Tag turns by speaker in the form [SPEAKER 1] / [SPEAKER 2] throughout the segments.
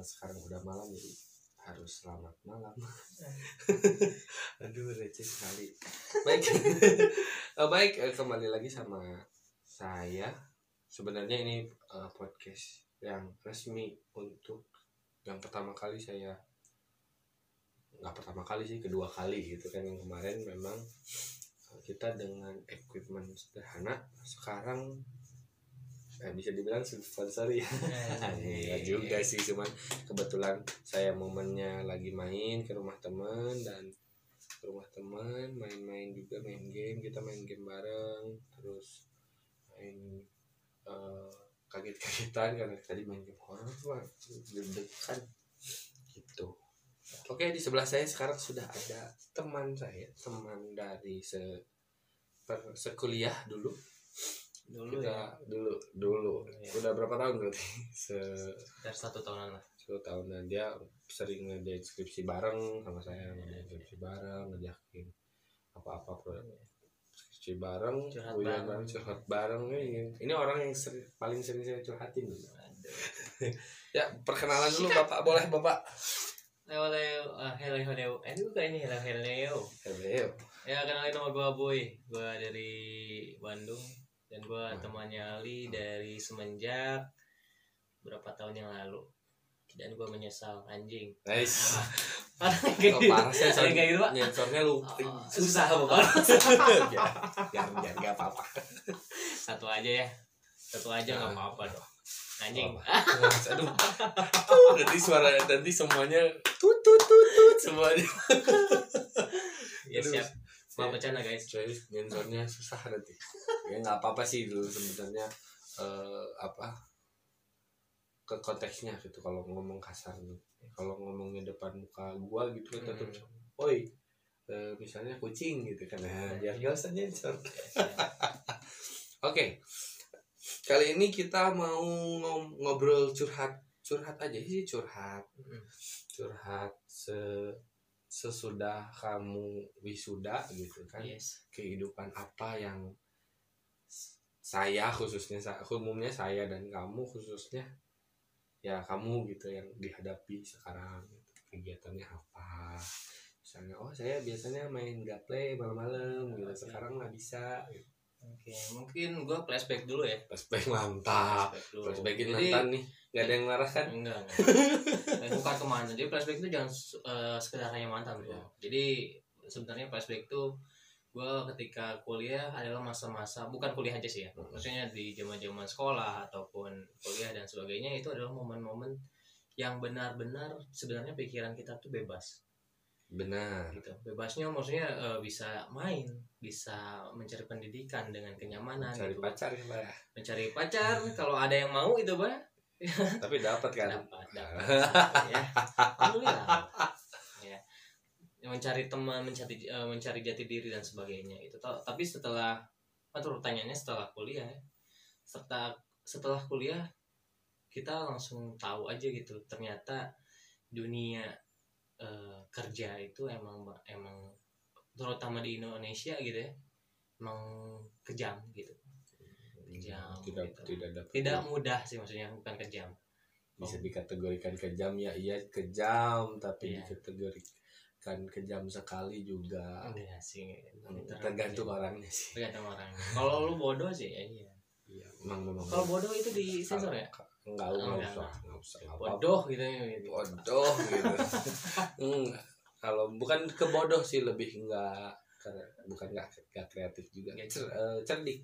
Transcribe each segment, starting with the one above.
[SPEAKER 1] sekarang udah malam jadi harus selamat malam. Aduh receh sekali. Baik. Baik, kembali lagi sama saya. Sebenarnya ini podcast yang resmi untuk yang pertama kali saya, nggak pertama kali sih, kedua kali gitu kan. Yang kemarin memang kita dengan equipment sederhana, sekarang bisa dibilang sponsor ya. Ya juga sih, cuman kebetulan saya momennya lagi main ke rumah teman, dan ke rumah teman main-main juga, main game, kita main game bareng, terus main kaget-kagetan karena tadi main game horror mah deg-degan gitu. Oke, di sebelah saya sekarang sudah ada teman saya, teman dari sekuliah dulu kita
[SPEAKER 2] ya.
[SPEAKER 1] dulu ya. Udah berapa tahun berarti?
[SPEAKER 2] Sekitar 1 tahunan lah.
[SPEAKER 1] 1 tahunan. Dia sering ngadain skripsi bareng sama saya, ngadain skripsi bareng, ngajakin apa-apa skripsi bareng, curhat bareng. Ini orang yang paling sering saya curhatin. Ya, perkenalan dulu Bapak, boleh Bapak?
[SPEAKER 2] Hello. Aduh kayak ini hello. Ya, kenalin nama gue Boy. Gue dari Bandung. Dan gue temannya Ali dari semenjak berapa tahun yang lalu. Dan gue menyesal, anjing.
[SPEAKER 1] Nice.
[SPEAKER 2] Parah sih kayak gitu, Pak.
[SPEAKER 1] Nyensornya lu
[SPEAKER 2] susah Bapak.
[SPEAKER 1] Jangan enggak apa-apa.
[SPEAKER 2] Satu aja enggak apa-apa dong. Anjing.
[SPEAKER 1] Aduh. Nanti semuanya tut semuanya.
[SPEAKER 2] Ya siap. Maaf bercanda guys.
[SPEAKER 1] Nyensornya susah nanti. Ya enggak apa-apa sih dulu sebenarnya, ke konteksnya gitu. Kalau ngomong kasar gitu, kalau ngomongnya depan muka gua gitu kan tetap oi, misalnya kucing gitu kan, biar gak usah nyensor. Oke, kali ini kita mau ngobrol curhat aja sih, curhat sesudah kamu wisuda gitu kan.
[SPEAKER 2] Yes.
[SPEAKER 1] Kehidupan apa yang saya khususnya, umumnya saya dan kamu khususnya, ya kamu gitu yang dihadapi sekarang gitu. Kegiatannya apa, misalnya saya biasanya main gaple malam-malam gitu, sekarang nggak bisa gitu.
[SPEAKER 2] Oke, mungkin gue flashback dulu ya.
[SPEAKER 1] Flashback, mantap. Flashbackin mantan nih, nggak ada yang marah kan?
[SPEAKER 2] Enggak. Bukan ke mantan, jadi flashback itu jangan sekedar hanya mantan bro. Jadi sebenarnya flashback itu gue ketika kuliah adalah masa-masa, bukan kuliah aja sih ya, maksudnya di zaman-zaman sekolah ataupun kuliah dan sebagainya, itu adalah momen-momen yang benar-benar sebenarnya pikiran kita tuh bebas.
[SPEAKER 1] Benar
[SPEAKER 2] gitu. Bebasnya maksudnya bisa main, bisa mencari pendidikan dengan kenyamanan,
[SPEAKER 1] mencari
[SPEAKER 2] gitu.
[SPEAKER 1] pacar ya Pak.
[SPEAKER 2] Mencari pacar kalau ada yang mau itu Pak.
[SPEAKER 1] Tapi dapat kan?
[SPEAKER 2] Dapat ya. Alhamdulillah. Ya. Mencari teman, mencari jati diri dan sebagainya itu. Tapi setelah, pertanyaannya setelah kuliah ya. Setelah kuliah kita langsung tahu aja gitu, ternyata dunia kerja itu emang terutama di Indonesia gitu ya, emang kejam gitu. Tidak mudah sih, maksudnya bukan kejam.
[SPEAKER 1] Bisa dikategorikan kejam ya, iya kejam, tapi dikategorikan kejam sekali juga.
[SPEAKER 2] Enggak sih,
[SPEAKER 1] tergantung orangnya sih.
[SPEAKER 2] Tergantung orangnya. Kalau lu bodoh sih ya iya.
[SPEAKER 1] Iya, memang.
[SPEAKER 2] Kalau bodoh itu disensor ya?
[SPEAKER 1] Enggak usah.
[SPEAKER 2] Bodoh gitu.
[SPEAKER 1] Bodoh gitu. Kalau bukan ke bodoh sih, lebih bukan enggak kreatif juga. Cerdik.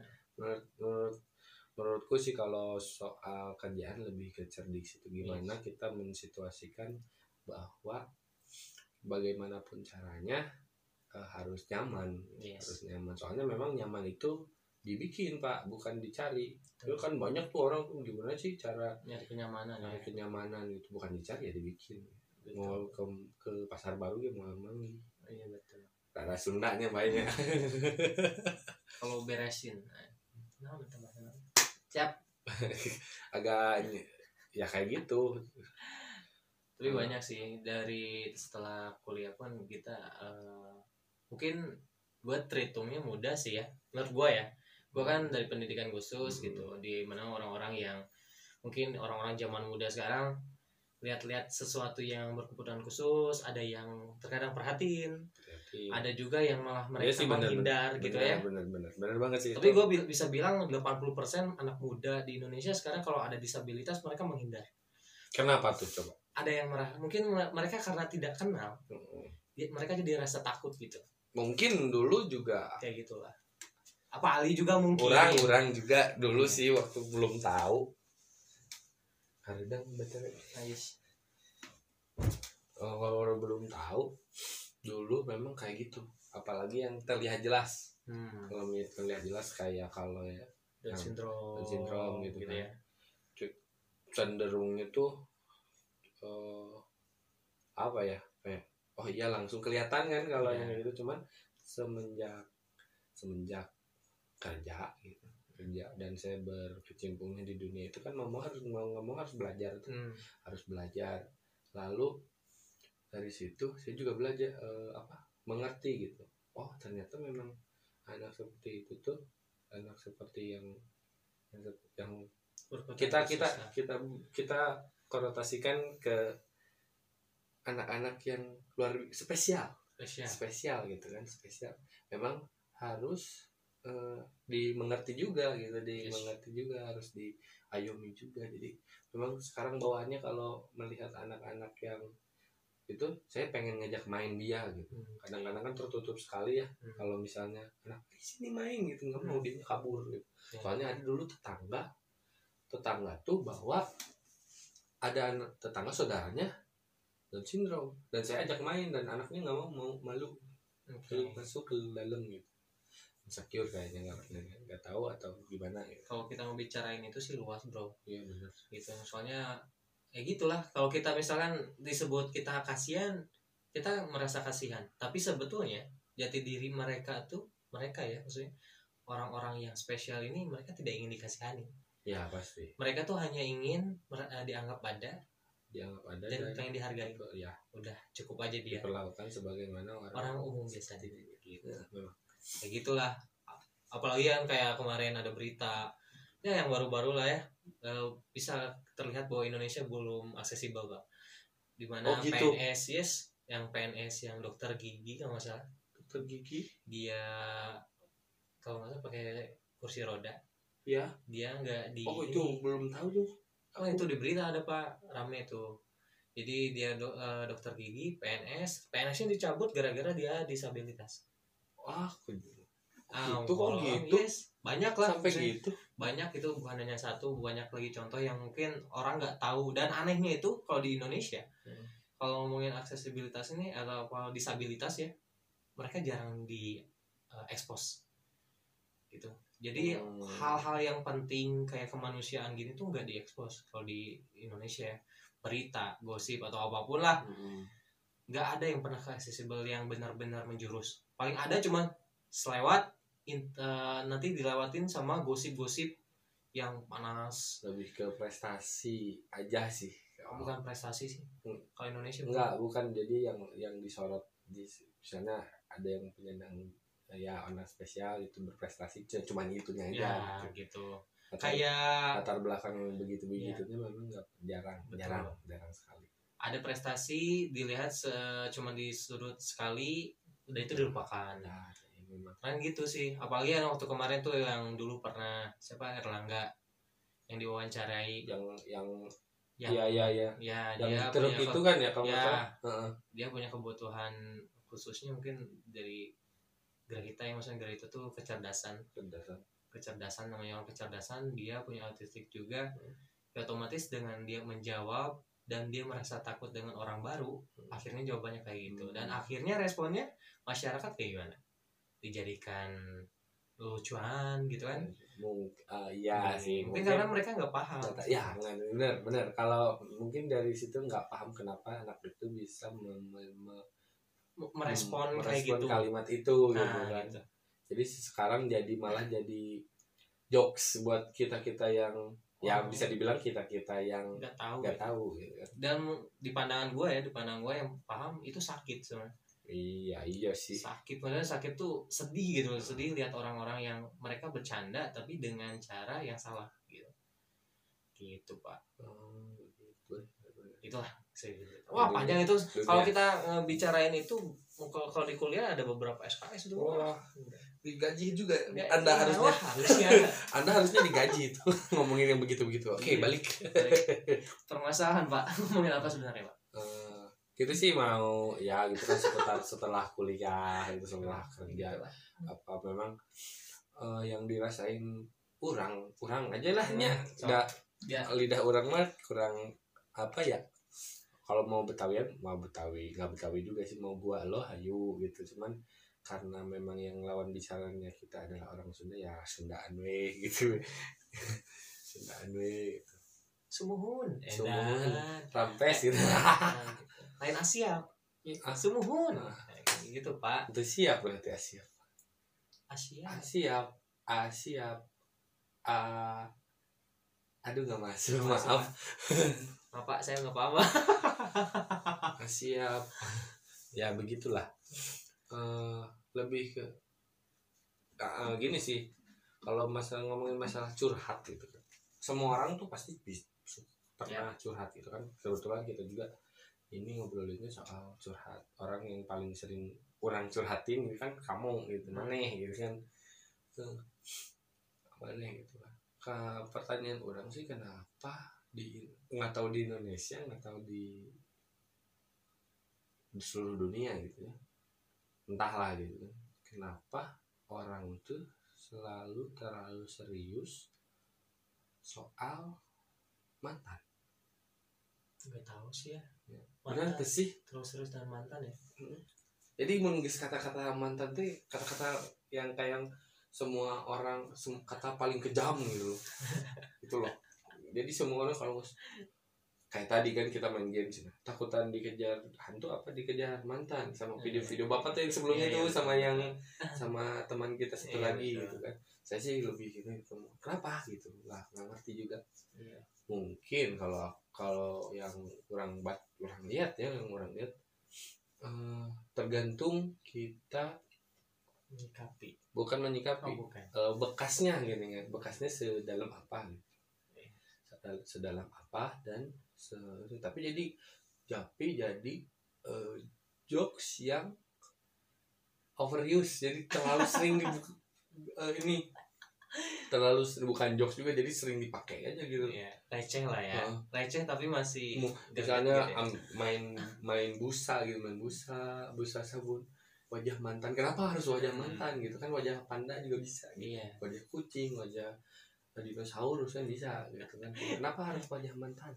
[SPEAKER 1] Menurutku sih kalau soal kerjaan lebih ke cerdik itu gimana kita mensituasikan bahwa bagaimanapun caranya harus nyaman. Harus nyaman. Soalnya memang nyaman itu dibikin Pak, bukan dicari. Itu kan banyak tuh orang tuh gimana sih cara
[SPEAKER 2] nyari kenyamanan.
[SPEAKER 1] Kenyamanan itu bukan dicari ya, dibikin. Betul. Mau ke pasar baru ya mau lagi.
[SPEAKER 2] Iya betul.
[SPEAKER 1] Cara Sundanya banyak.
[SPEAKER 2] Kalau beresin. Nah, siap.
[SPEAKER 1] Agak ya kayak gitu.
[SPEAKER 2] Tapi banyak sih dari setelah kuliah pun kita mungkin buat terhitungnya mudah sih ya. Menurut gue ya. Gue kan dari pendidikan khusus gitu, di mana orang-orang yang mungkin orang-orang zaman muda sekarang lihat-lihat sesuatu yang berkebutuhan khusus, ada yang terkadang perhatiin, ada juga yang malah mereka
[SPEAKER 1] Iya sih, bener,
[SPEAKER 2] menghindar gitu ya.
[SPEAKER 1] Bener banget sih.
[SPEAKER 2] Tapi gue bisa bilang 80% anak muda di Indonesia sekarang kalau ada disabilitas mereka menghindar.
[SPEAKER 1] Kenapa tuh coba?
[SPEAKER 2] Ada yang mungkin mereka karena tidak kenal, mereka jadi rasa takut gitu.
[SPEAKER 1] Mungkin dulu juga
[SPEAKER 2] kayak gitulah. Apa Ali juga mungkin.
[SPEAKER 1] Orang juga dulu sih waktu belum tahu. Kadang betul.
[SPEAKER 2] Nice.
[SPEAKER 1] Kalau orang belum tahu dulu memang kayak gitu. Apalagi yang terlihat jelas. Kalau terlihat jelas kayak kalau ya
[SPEAKER 2] Down
[SPEAKER 1] syndrome gitu kan.
[SPEAKER 2] Ya.
[SPEAKER 1] Cenderungnya tuh apa ya? Kayak oh iya langsung kelihatan kan kalau yang gitu, cuman semenjak kerja gitu. Dan saya berkecimpungnya di dunia itu kan mau harus belajar tuh. Harus belajar. Lalu dari situ saya juga belajar mengerti gitu. Oh ternyata memang anak seperti itu tuh anak seperti yang kita konotasikan ke anak-anak yang luar spesial gitu kan, spesial. Memang harus dimengerti juga gitu, dimengerti juga, harus diayomi juga. Jadi memang sekarang bawaannya kalau melihat anak-anak yang itu, saya pengen ngajak main dia gitu. Kadang-kadang kan tertutup sekali ya. Kalau misalnya anak di sini main gitu, nggak mau, dia kabur gitu. Soalnya ada dulu tetangga tuh bawa ada anak tetangga saudaranya Down syndrome, dan saya ajak main dan anaknya nggak mau, malu masuk ke dalam gitu. Insecure kayaknya, nggak tahu atau gimana gitu.
[SPEAKER 2] Kalau kita mau bicarain itu sih luas bro.
[SPEAKER 1] Iya benar.
[SPEAKER 2] Gitu, soalnya gitulah. Kalau kita misalkan disebut kita kasihan, kita merasa kasihan. Tapi sebetulnya jati diri mereka ya, maksudnya orang-orang yang spesial ini, mereka tidak ingin dikasihani.
[SPEAKER 1] Ya pasti.
[SPEAKER 2] Mereka tuh hanya ingin dianggap ada dan pengen dihargai.
[SPEAKER 1] Ya.
[SPEAKER 2] Udah cukup aja dia.
[SPEAKER 1] Diperlakukan sebagaimana orang
[SPEAKER 2] umum biasa gitu.
[SPEAKER 1] Memang.
[SPEAKER 2] Kayak gitulah. Apalagi kan kayak kemarin ada berita ya yang baru-baru lah ya, bisa terlihat bahwa Indonesia belum aksesibel Pak, dimana gitu. PNS yang dokter gigi kalau nggak salah,
[SPEAKER 1] dokter gigi
[SPEAKER 2] dia kalau nggak salah pakai kursi roda
[SPEAKER 1] ya,
[SPEAKER 2] dia nggak di
[SPEAKER 1] itu belum tahu tuh.
[SPEAKER 2] Itu di berita ada Pak, rame tuh. Jadi dia dokter gigi PNS-nya dicabut gara-gara dia disabilitas.
[SPEAKER 1] Itu kok gitu?
[SPEAKER 2] Yes. Banyak lah
[SPEAKER 1] sampai gitu.
[SPEAKER 2] Banyak, itu bukan hanya satu, banyak lagi contoh yang mungkin orang nggak tahu. Dan anehnya itu kalau di Indonesia, kalau ngomongin aksesibilitas ini atau kalau disabilitas ya, mereka jarang di expose gitu. Jadi hal-hal yang penting kayak kemanusiaan gini tuh nggak diekspos kalau di Indonesia ya. Berita, gosip atau apapun lah, nggak ada yang pernah aksesibel yang benar-benar menjurus. Paling ada cuma selewat nanti dilewatin sama gosip-gosip yang panas.
[SPEAKER 1] Lebih ke prestasi aja sih.
[SPEAKER 2] Bukan prestasi sih kalau Indonesia.
[SPEAKER 1] Bukan. Jadi yang disorot di misalnya ada yang penyandang ya anak spesial itu berprestasi cuman itunya aja
[SPEAKER 2] ya, gitu. Kayak
[SPEAKER 1] latar belakang yang begitunya memang jarang sekali.
[SPEAKER 2] Ada prestasi dilihat cuma di sudut sekali, udah itu dilupakan. Kan gitu sih. Apalagi yang waktu kemarin tuh yang dulu pernah siapa, Erlangga yang diwawancarai, yang dia
[SPEAKER 1] truk itu kan ya kalau
[SPEAKER 2] dia punya kebutuhan khususnya mungkin dari Grahita yang maksudnya Grahita tuh kecerdasan namanya orang kecerdasan, dia punya autistik juga. Ya, otomatis dengan dia menjawab dan dia merasa takut dengan orang baru, akhirnya jawabannya kayak gitu. Dan akhirnya responnya masyarakat kayak gimana? Dijadikan lucuan gitu kan?
[SPEAKER 1] Sih.
[SPEAKER 2] Mungkin karena mereka nggak paham.
[SPEAKER 1] Ya benar. Kalau mungkin dari situ nggak paham kenapa anak itu bisa merespon kayak gitu, kalimat itu gitu kan. Gitu. Jadi sekarang malah jadi jokes buat kita yang bisa dibilang kita yang nggak tahu gitu kan.
[SPEAKER 2] Dan di pandangan gue yang paham itu sakit sebenarnya.
[SPEAKER 1] Iya sih.
[SPEAKER 2] Padahal sakit tuh sedih gitu, sedih lihat orang-orang yang mereka bercanda tapi dengan cara yang salah gitu. Gitu Pak.
[SPEAKER 1] Gitu.
[SPEAKER 2] itulah. Wah panjang itu kalau kita bicarain itu. Kalau di kuliah ada beberapa SKS itu.
[SPEAKER 1] Wah, digaji juga.
[SPEAKER 2] Ya,
[SPEAKER 1] Anda
[SPEAKER 2] iya,
[SPEAKER 1] harusnya Anda harusnya digaji itu ngomongin yang begitu-begitu. Oke, balik.
[SPEAKER 2] Permasalahan Pak, ngomongin apa sebenarnya Pak?
[SPEAKER 1] Kita sih mau ya gitu kan setelah kuliah itu setelah kerja apa memang yang dirasain kurang aja lah nya. Nggak lidah orang mah kurang apa ya. Kalau mau Betawian mau Betawi, nggak Betawi juga sih, mau gua lo hayu gitu. Cuman karena memang yang lawan bicaranya kita adalah orang Sunda ya Sundaan we gitu. Sundaan we gitu.
[SPEAKER 2] Sumuhun
[SPEAKER 1] rampes gitu.
[SPEAKER 2] Lain Asia sumuhun gitu Pak.
[SPEAKER 1] Itu siap berarti Asia. Aduh nggak masuk, maaf
[SPEAKER 2] Pak, saya nggak paham.
[SPEAKER 1] Siap. Ya begitulah. Lebih ke gini sih. Kalau ngomongin masalah curhat gitu kan. Semua orang tuh pasti pernah curhat gitu kan. Kebetulan kita juga ini ngobrolinnya soal curhat. Orang yang paling sering kurang curhatin gitu kan kamu gitu. Maneh gitu kan. Tuh. Maneh gitu kan. Pertanyaan orang sih kenapa nggak tahu di Indonesia, nggak tahu di seluruh dunia gitu ya, entahlah gitu, kenapa orang tuh selalu terlalu serius soal mantan.
[SPEAKER 2] Nggak tahu sih ya.
[SPEAKER 1] Benar tuh sih
[SPEAKER 2] terus dengan mantan ya.
[SPEAKER 1] Jadi menggis kata-kata mantan tuh kata-kata yang kayak semua orang kata paling kejam gitu itu loh. Jadi semua orang kalau kayak tadi kan kita main game sih, takutan dikejar hantu apa dikejar mantan sama video-video bapak tuh yang sebelumnya tuh sama yang sama teman kita satu lagi gitu kan. Saya sih lebih gitu kenapa gitu lah, nggak ngerti juga. Mungkin kalau yang kurang lihat ya, yang kurang lihat tergantung kita
[SPEAKER 2] menyikapi,
[SPEAKER 1] bukan bekasnya gitu kan, bekasnya sedalam apa gitu. Sedalam apa dan tapi jadi jokes yang overuse, jadi terlalu sering ini terlalu bukan jokes juga, jadi sering dipakai aja gitu
[SPEAKER 2] ya, receh lah ya. Receh tapi masih
[SPEAKER 1] misalnya main busa gitu, busa sabun wajah mantan. Kenapa harus wajah mantan gitu kan, wajah panda juga bisa gitu. Wajah kucing, wajah dinosaurus kan bisa gitu kan. Kenapa harus wajah mantan?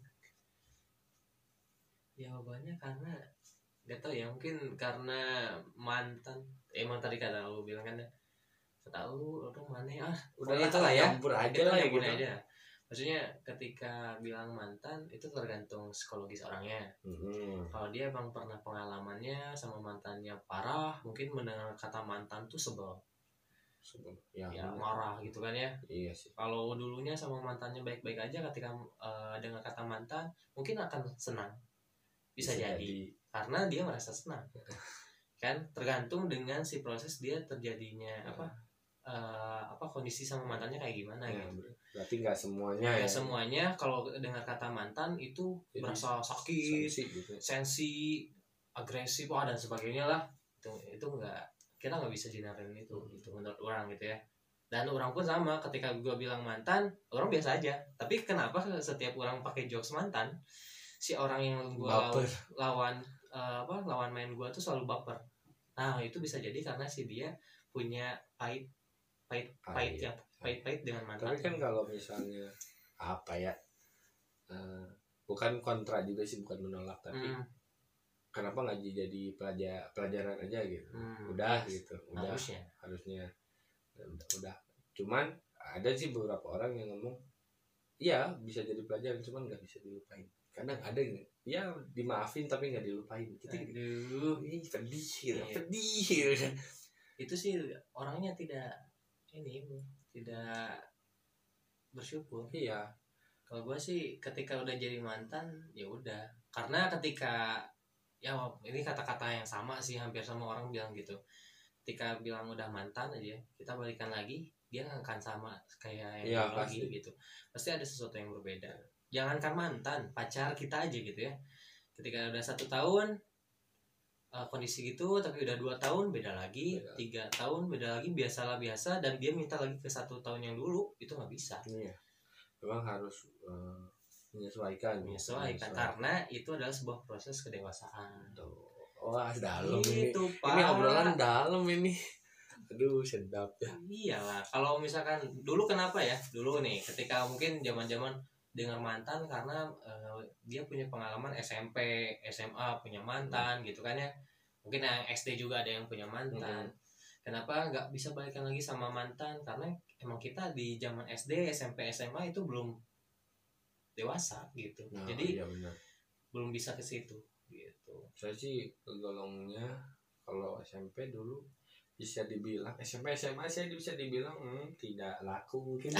[SPEAKER 2] Jawabannya karena nggak tahu ya, mungkin karena mantan emang tadi kata lu bilang kan ya, tahu orang mana udah itu lah ya,
[SPEAKER 1] campur aja lah ya gitu
[SPEAKER 2] aja. Maksudnya ketika bilang mantan itu tergantung psikologis orangnya. Kalau dia emang pernah pengalamannya sama mantannya parah, mungkin mendengar kata mantan tuh sebel ya marah gitu kan ya.
[SPEAKER 1] Iya sih.
[SPEAKER 2] Kalau dulunya sama mantannya baik-baik aja, ketika dengar kata mantan mungkin akan senang, bisa jadi karena dia merasa senang kan, tergantung dengan si proses dia terjadinya kondisi sama mantannya kayak gimana gitu.
[SPEAKER 1] Berarti nggak semuanya
[SPEAKER 2] semuanya kalau dengar kata mantan itu jadi merasa sakit, sensi, agresif dan sebagainya lah. Itu nggak, kita nggak bisa jinarin itu gitu menurut orang gitu ya. Dan orang pun sama, ketika gue bilang mantan, orang biasa aja. Tapi kenapa setiap orang pakai jokes mantan, si orang yang gue lawan main gue tuh selalu baper. Nah itu bisa jadi karena si dia punya pahit dengan mantan.
[SPEAKER 1] Tapi kan kalau misalnya apa ya, bukan kontra juga sih, bukan menolak, tapi kenapa nggak jadi pelajaran aja gitu. Udah gitu, udah harusnya udah. Cuman ada sih beberapa orang yang ngomong iya bisa jadi pelajaran, cuman nggak bisa dilupain. Kadang ada ya dimaafin tapi nggak dilupain. Kita pedih.
[SPEAKER 2] Itu sih orangnya tidak bersyukur.
[SPEAKER 1] Iya.
[SPEAKER 2] Kalau gue sih ketika udah jadi mantan ya udah, karena ketika ya ini kata-kata yang sama sih, hampir semua orang bilang gitu. Ketika bilang udah mantan aja, kita balikan lagi, dia nggak akan sama kayak yang lagi gitu. Pasti ada sesuatu yang berbeda. jangankan mantan, pacar kita aja gitu ya. Ketika udah 1 tahun kondisi gitu, tapi udah 2 tahun beda lagi, 3 tahun beda lagi, biasa, dan dia minta lagi ke 1 tahun yang dulu, itu nggak bisa.
[SPEAKER 1] Iya, memang harus menyesuaikan
[SPEAKER 2] karena itu adalah sebuah proses kedewasaan.
[SPEAKER 1] Wah, dalam
[SPEAKER 2] itu,
[SPEAKER 1] ini.
[SPEAKER 2] Pak.
[SPEAKER 1] Ini obrolan dalam ini. Aduh, sedap ya.
[SPEAKER 2] Iyalah, kalau misalkan dulu kenapa ya? Dulu nih, ketika mungkin zaman-zaman dengar mantan karena dia punya pengalaman SMP, SMA punya mantan gitu kan ya. Mungkin yang SD juga ada yang punya mantan. Kenapa nggak bisa balikan lagi sama mantan? Karena emang kita di zaman SD, SMP, SMA itu belum dewasa gitu. Jadi
[SPEAKER 1] iya benar.
[SPEAKER 2] belum bisa ke situ gitu.
[SPEAKER 1] Saya sih golongnya kalau SMP dulu bisa dibilang, SMP SMA saya bisa dibilang tidak laku mungkin.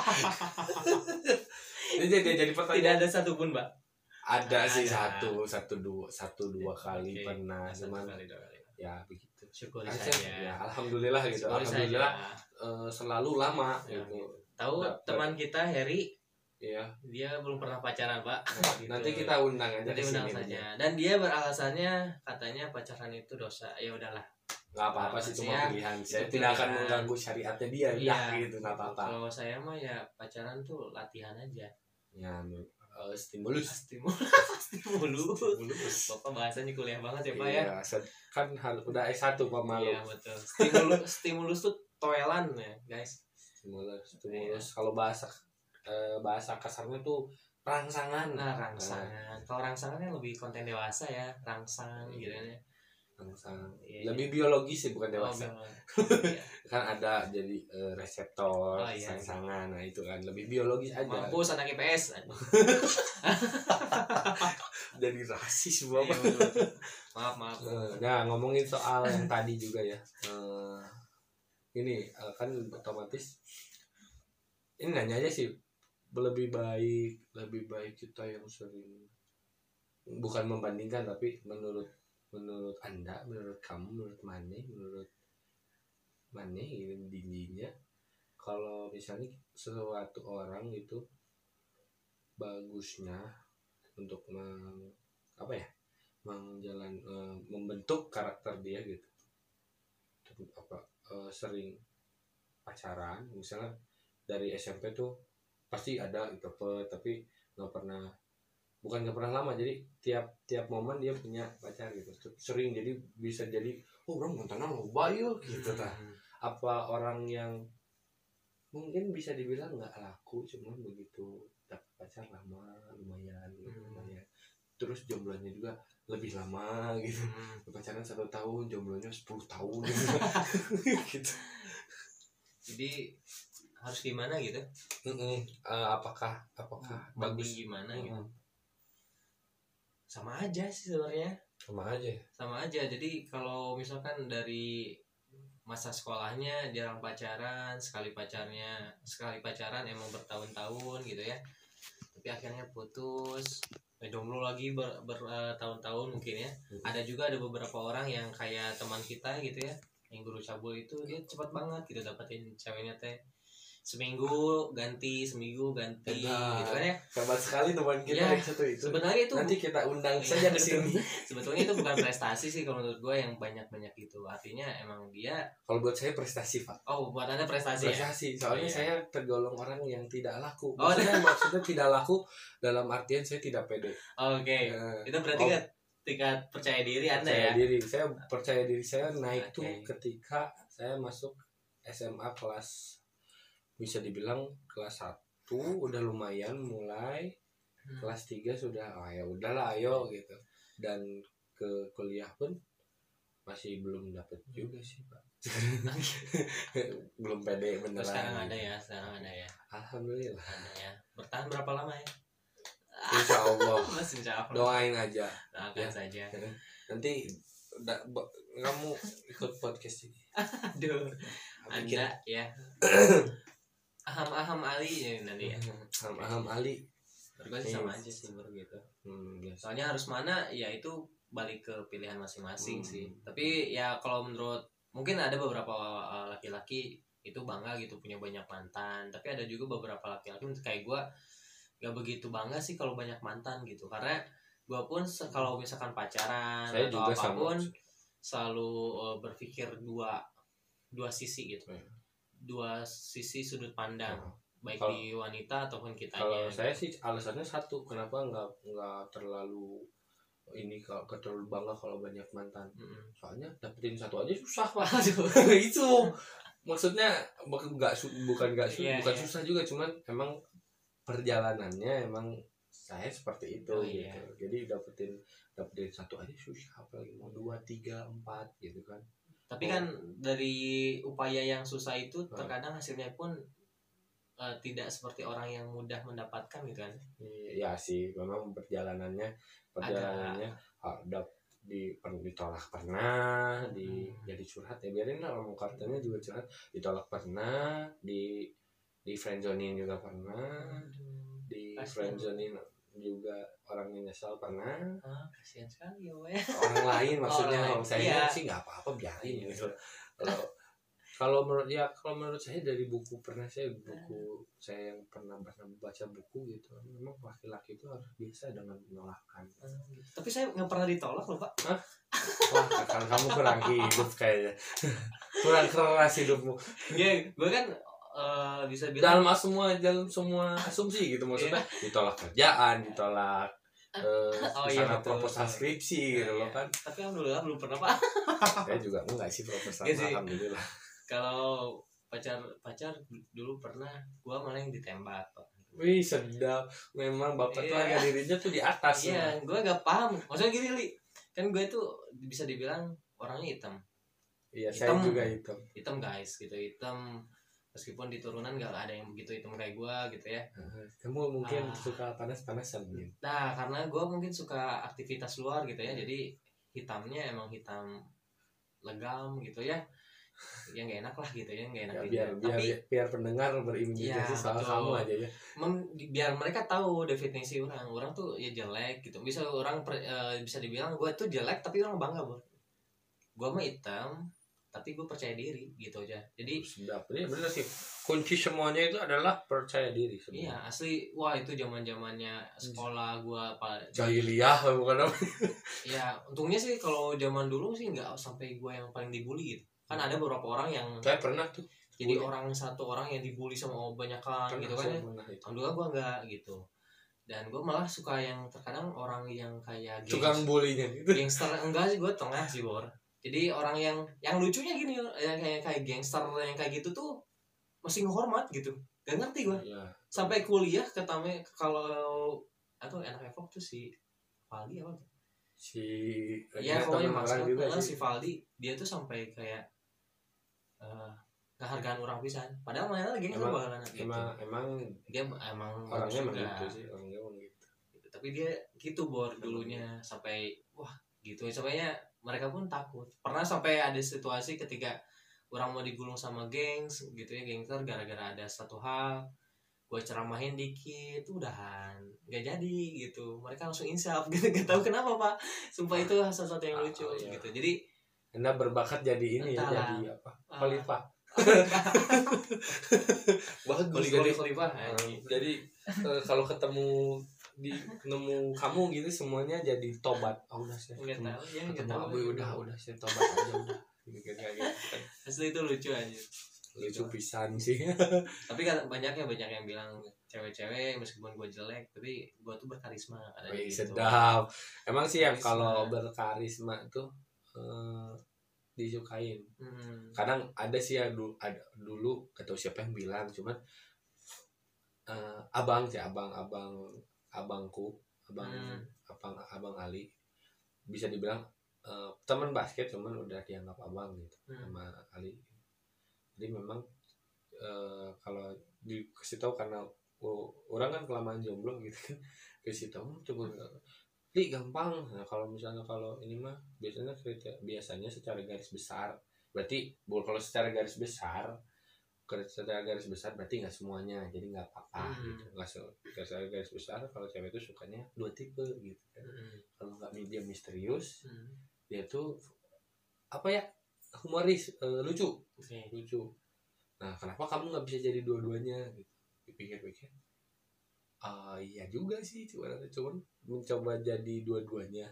[SPEAKER 1] jadi pertanyaan.
[SPEAKER 2] Tidak ada satupun, Mbak.
[SPEAKER 1] Ada sih satu dua kali pernah, cuman
[SPEAKER 2] kali.
[SPEAKER 1] Ya begitu.
[SPEAKER 2] Syukuri saja.
[SPEAKER 1] Ya alhamdulillah gitu. Alhamdulillah selalu lama gitu.
[SPEAKER 2] Tahu teman kita Heri?
[SPEAKER 1] Iya.
[SPEAKER 2] Dia belum pernah pacaran, Pak.
[SPEAKER 1] Gitu. Nanti kita undang aja.
[SPEAKER 2] Nanti undang saja. Dan dia beralasannya katanya pacaran itu dosa. Ya udahlah.
[SPEAKER 1] Nggak apa-apa sih, cuma pilihan. Saya tidak akan mengganggu syariatnya dia. Iya. Gitu, nggak apa-apa.
[SPEAKER 2] Kalau saya mah ya pacaran tuh latihan aja.
[SPEAKER 1] Ya, stimulus.
[SPEAKER 2] Bapak bahasanya kuliah banget ya, Pak ya.
[SPEAKER 1] Iya, kan udah S1 Pak Malu.
[SPEAKER 2] Iya, betul. Stimulus tuh toelan ya, guys.
[SPEAKER 1] Stimulus. Kalau bahasa kasarnya tuh rangsangan.
[SPEAKER 2] Rangsangan. Kalau rangsangan kan lebih konten dewasa ya, rangsang gitu ya.
[SPEAKER 1] Rangsang. Lebih biologis sih, bukan dewasa.
[SPEAKER 2] Iya.
[SPEAKER 1] Kan ada jadi reseptor, rangsangan. Nah, itu kan lebih biologis aja.
[SPEAKER 2] Mampus anak IPS.
[SPEAKER 1] Jadi rasis Bapak.
[SPEAKER 2] Maaf.
[SPEAKER 1] Nah, ngomongin soal yang tadi juga ya. Ini kan otomatis ini nanya aja sih, lebih baik kita yang sering, bukan membandingkan tapi menurut Anda, menurut kamu, menurut Mane dindinya, kalau misalnya sesuatu orang itu bagusnya untuk membentuk karakter dia gitu, sering pacaran misalnya dari SMP tuh pasti ada introvert, tapi bukan nggak pernah lama, jadi tiap momen dia punya pacar gitu, sering, jadi bisa jadi orang mantannya loba gitu ta. Apa orang yang mungkin bisa dibilang nggak laku, cuman begitu dapat pacar lama lumayan terus jomblonya juga lebih lama gitu, pacaran 1 tahun jomblonya 10 tahun gitu.
[SPEAKER 2] Jadi harus gimana gitu?
[SPEAKER 1] Apakah
[SPEAKER 2] bagus gimana gitu? Sama aja sih sebenarnya. Sama aja. Jadi kalau misalkan dari masa sekolahnya jarang pacaran, sekali pacaran emang bertahun-tahun gitu ya. Tapi akhirnya putus, jomblo lagi bertahun-tahun mungkin ya. Ada beberapa orang yang kayak teman kita gitu ya, yang guru cabul itu, dia cepat banget gitu dapetin ceweknya teh. Seminggu ganti gitu kan ya.
[SPEAKER 1] Hebat sekali teman kita
[SPEAKER 2] ya,
[SPEAKER 1] itu.
[SPEAKER 2] Sebenarnya itu
[SPEAKER 1] nanti kita undang saja ke sini.
[SPEAKER 2] Sebetulnya itu bukan prestasi sih kalau menurut gue yang banyak gitu. Artinya emang dia,
[SPEAKER 1] kalau buat saya prestasi, Pak.
[SPEAKER 2] Oh, buat Anda prestasi.
[SPEAKER 1] Soalnya saya tergolong orang yang tidak laku. Maksudnya tidak laku dalam artian saya tidak pede.
[SPEAKER 2] Oke. Itu berarti tingkat percaya diri Anda ya.
[SPEAKER 1] Saya percaya diri saya naik tuh ketika saya masuk SMA kelas, bisa dibilang kelas 1 udah lumayan mulai, kelas 3 sudah ya udahlah ayo gitu, dan ke kuliah pun masih belum dapet juga sih, Pak. Belum pede beneran.
[SPEAKER 2] Sekarang ada ya.
[SPEAKER 1] Alhamdulillah
[SPEAKER 2] ada ya. Bertahan berapa lama ya?
[SPEAKER 1] Insya Allah. Doain aja.
[SPEAKER 2] Doakan saja.
[SPEAKER 1] Nanti kamu ikut podcast ini.
[SPEAKER 2] Aduh. Anda ya. Aham Ali ya nanti ya.
[SPEAKER 1] Aham Ali.
[SPEAKER 2] Berarti sama aja sih begitu. Soalnya harus mana ya itu balik ke pilihan masing-masing sih. Tapi ya kalau menurut, mungkin ada beberapa laki-laki itu bangga gitu punya banyak mantan, tapi ada juga beberapa laki-laki kayak gue nggak begitu bangga sih kalau banyak mantan gitu, karena gue pun kalau misalkan pacaran
[SPEAKER 1] Saya
[SPEAKER 2] atau
[SPEAKER 1] juga
[SPEAKER 2] apapun
[SPEAKER 1] sama.
[SPEAKER 2] selalu berpikir dua sisi gitu, dua sisi sudut pandang, baik
[SPEAKER 1] Kalau-
[SPEAKER 2] di wanita ataupun
[SPEAKER 1] Kalau
[SPEAKER 2] kitanya
[SPEAKER 1] saya
[SPEAKER 2] gitu.
[SPEAKER 1] sih alasannya satu, kenapa nggak terlalu ini, kalau terlalu bangga kalau banyak mantan. Soalnya dapetin satu aja susah Pak. Itu maksudnya bukan
[SPEAKER 2] Iya.
[SPEAKER 1] susah juga, cuman emang perjalanannya emang saya seperti itu
[SPEAKER 2] Oh,
[SPEAKER 1] gitu.
[SPEAKER 2] iya.
[SPEAKER 1] Jadi dapetin satu aja susah, apalagi mau 2, 3, 4 gitu kan.
[SPEAKER 2] Tapi kan dari upaya yang susah itu terkadang hasilnya pun tidak seperti orang yang mudah mendapatkan gitu kan.
[SPEAKER 1] Iya sih, memang perjalanannya ditolak pernah, jadi curhat ya biarin lah, orang kartunya juga curhat, ditolak pernah, di friendzonin juga pernah, di friendzonin juga orangnya nyesal pernah.
[SPEAKER 2] Kasihan sekali ya.
[SPEAKER 1] Orang lain maksudnya.
[SPEAKER 2] Orang lain.
[SPEAKER 1] Saya
[SPEAKER 2] Iya.
[SPEAKER 1] sih nggak apa-apa, biarin gitu. Kalau menurut saya dari buku saya yang pernah baca buku gitu, memang laki-laki itu harus biasa dengan menolakkan.
[SPEAKER 2] Tapi saya nggak pernah ditolak loh Pak.
[SPEAKER 1] Wah, kan kamu kurang hidup kayaknya. Kurang keras hidupmu.
[SPEAKER 2] Ya, gue kan bisa bilang
[SPEAKER 1] Dalam semua asumsi gitu, maksudnya ditolak kerjaan, ditolak misalnya
[SPEAKER 2] betul,
[SPEAKER 1] proposal
[SPEAKER 2] betul.
[SPEAKER 1] skripsi gitu loh kan.
[SPEAKER 2] Tapi alhamdulillah belum pernah Pak.
[SPEAKER 1] Saya juga enggak sih proposal,
[SPEAKER 2] Iya sih.
[SPEAKER 1] alhamdulillah.
[SPEAKER 2] Kalau pacar dulu pernah, gua malah yang ditembak Pak.
[SPEAKER 1] Wih sedap, memang bapak tuh harga dirinya tuh di atas.
[SPEAKER 2] Iya, gua gak paham. Maksudnya gini Li, kan gue tuh bisa dibilang orangnya hitam.
[SPEAKER 1] Iya, saya juga hitam.
[SPEAKER 2] Hitam guys, gitu, hitam. Meskipun di turunan gak ada yang begitu hitam kayak gua gitu ya.
[SPEAKER 1] Kamu mungkin suka panas-panasan gitu.
[SPEAKER 2] Nah, karena gua mungkin suka aktivitas luar gitu ya, jadi hitamnya emang hitam legam gitu ya. Yang gak enak lah gitu ya, gak enak
[SPEAKER 1] ya,
[SPEAKER 2] gitu.
[SPEAKER 1] biar pendengar berimajinasi soal kamu aja ya.
[SPEAKER 2] Biar mereka tahu definisi orang tuh ya jelek gitu. Bisa orang bisa dibilang gue tuh jelek tapi orang bangga Bor. Gue mah hitam tapi gue percaya diri gitu aja. Jadi
[SPEAKER 1] sedap. Ini bener sih, kunci semuanya itu adalah percaya diri sebenarnya.
[SPEAKER 2] Iya asli, wah itu zaman-zamannya sekolah gue apa
[SPEAKER 1] jahiliyah bukan apa.
[SPEAKER 2] Ya untungnya sih kalau zaman dulu sih nggak sampai gue yang paling dibully gitu. Kan ada beberapa orang yang
[SPEAKER 1] saya pernah tuh
[SPEAKER 2] jadi satu orang yang dibully sama banyakan gitu kan ya. Alhamdulillah gue enggak gitu. Dan gue malah suka yang terkadang orang yang kayak
[SPEAKER 1] tukang bullynya gitu.
[SPEAKER 2] Gangster enggak sih, gue tengah sih Bor. Jadi orang yang lucunya gini, yang kayak gangster yang kayak gitu tuh masih menghormat gitu. Gak ngerti gue. Ya. Sampai kuliah kalau atau anak Evok tuh si Valdi apa tuh? Ya pokoknya maksudnya si Valdi dia tuh sampai kayak ngehargaan orang pisan. Padahal mana lagi
[SPEAKER 1] emang,
[SPEAKER 2] gitu.
[SPEAKER 1] Emang
[SPEAKER 2] dia emang
[SPEAKER 1] orangnya begitu sih, orangnya gitu.
[SPEAKER 2] Tapi dia gitu Bor dulunya sampai wah gitu. Sampainya mereka pun takut. Pernah sampai ada situasi ketika orang mau digulung sama gengs gitu ya, gangster gara-gara ada satu hal. Gue ceramahin dikit, udahan nggak jadi gitu. Mereka langsung insaf gitu. Gak tahu kenapa Pak. Sumpah itu sesuatu yang lucu gitu. Jadi
[SPEAKER 1] Anda berbakat jadi ini ya, jadi apa? Khalifah. Bagus jadi khalifah. Jadi kalau ketemu kamu gitu semuanya jadi tobat. Udah sih. Udah sih tobat aja udah. Kayak gitu.
[SPEAKER 2] Asli itu lucu aja.
[SPEAKER 1] Lucu pisan sih.
[SPEAKER 2] Tapi kan banyak yang bilang cewek-cewek meskipun gue jelek tapi gue tuh berkarisma.
[SPEAKER 1] Gitu. Sedap. Emang sih yang kalau berkarisma tuh disukain. Kadang ada sih ya dulu atau siapa yang bilang, cuman abangku, abang Ali bisa dibilang teman basket, cuman udah dianggap abang gitu sama Ali. Jadi memang kalau dikasih tahu, karena orang kan kelamaan jomblo gitu kan, kasih tahu coba gampang. Nah, kalau ini mah biasanya secara garis besar. Berarti kalau secara garis besar berarti nggak semuanya, jadi nggak apa-apa gitu. Nggak secara garis besar kalau cewek itu sukanya dua tipe gitu kan. Kalau nggak medium misterius, dia tuh apa ya, humoris, lucu. Nah kenapa kamu nggak bisa jadi dua-duanya gitu? Dipikir-pikir Iya juga sih, cuman mencoba jadi dua-duanya,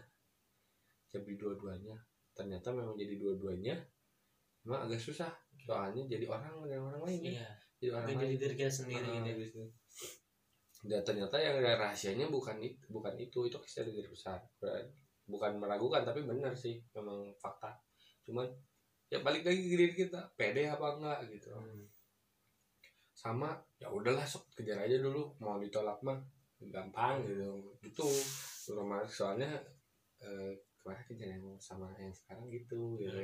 [SPEAKER 1] ternyata memang jadi dua-duanya memang agak susah, soalnya jadi orang dan orang lain
[SPEAKER 2] Iya,
[SPEAKER 1] jadi orang
[SPEAKER 2] jadi
[SPEAKER 1] lain
[SPEAKER 2] diri kita sendiri gitu ya.
[SPEAKER 1] gitu. Dan ternyata yang rahasianya bukan itu kisah dari diri besar, bukan meragukan tapi benar sih, memang fakta. Cuman ya balik lagi ke diri kita, pede apa enggak gitu. Sama ya udahlah, sok kejar aja dulu, mau ditolak mah gampang gitu normal. Soalnya kemarin kejadian sama yang sekarang gitu kan.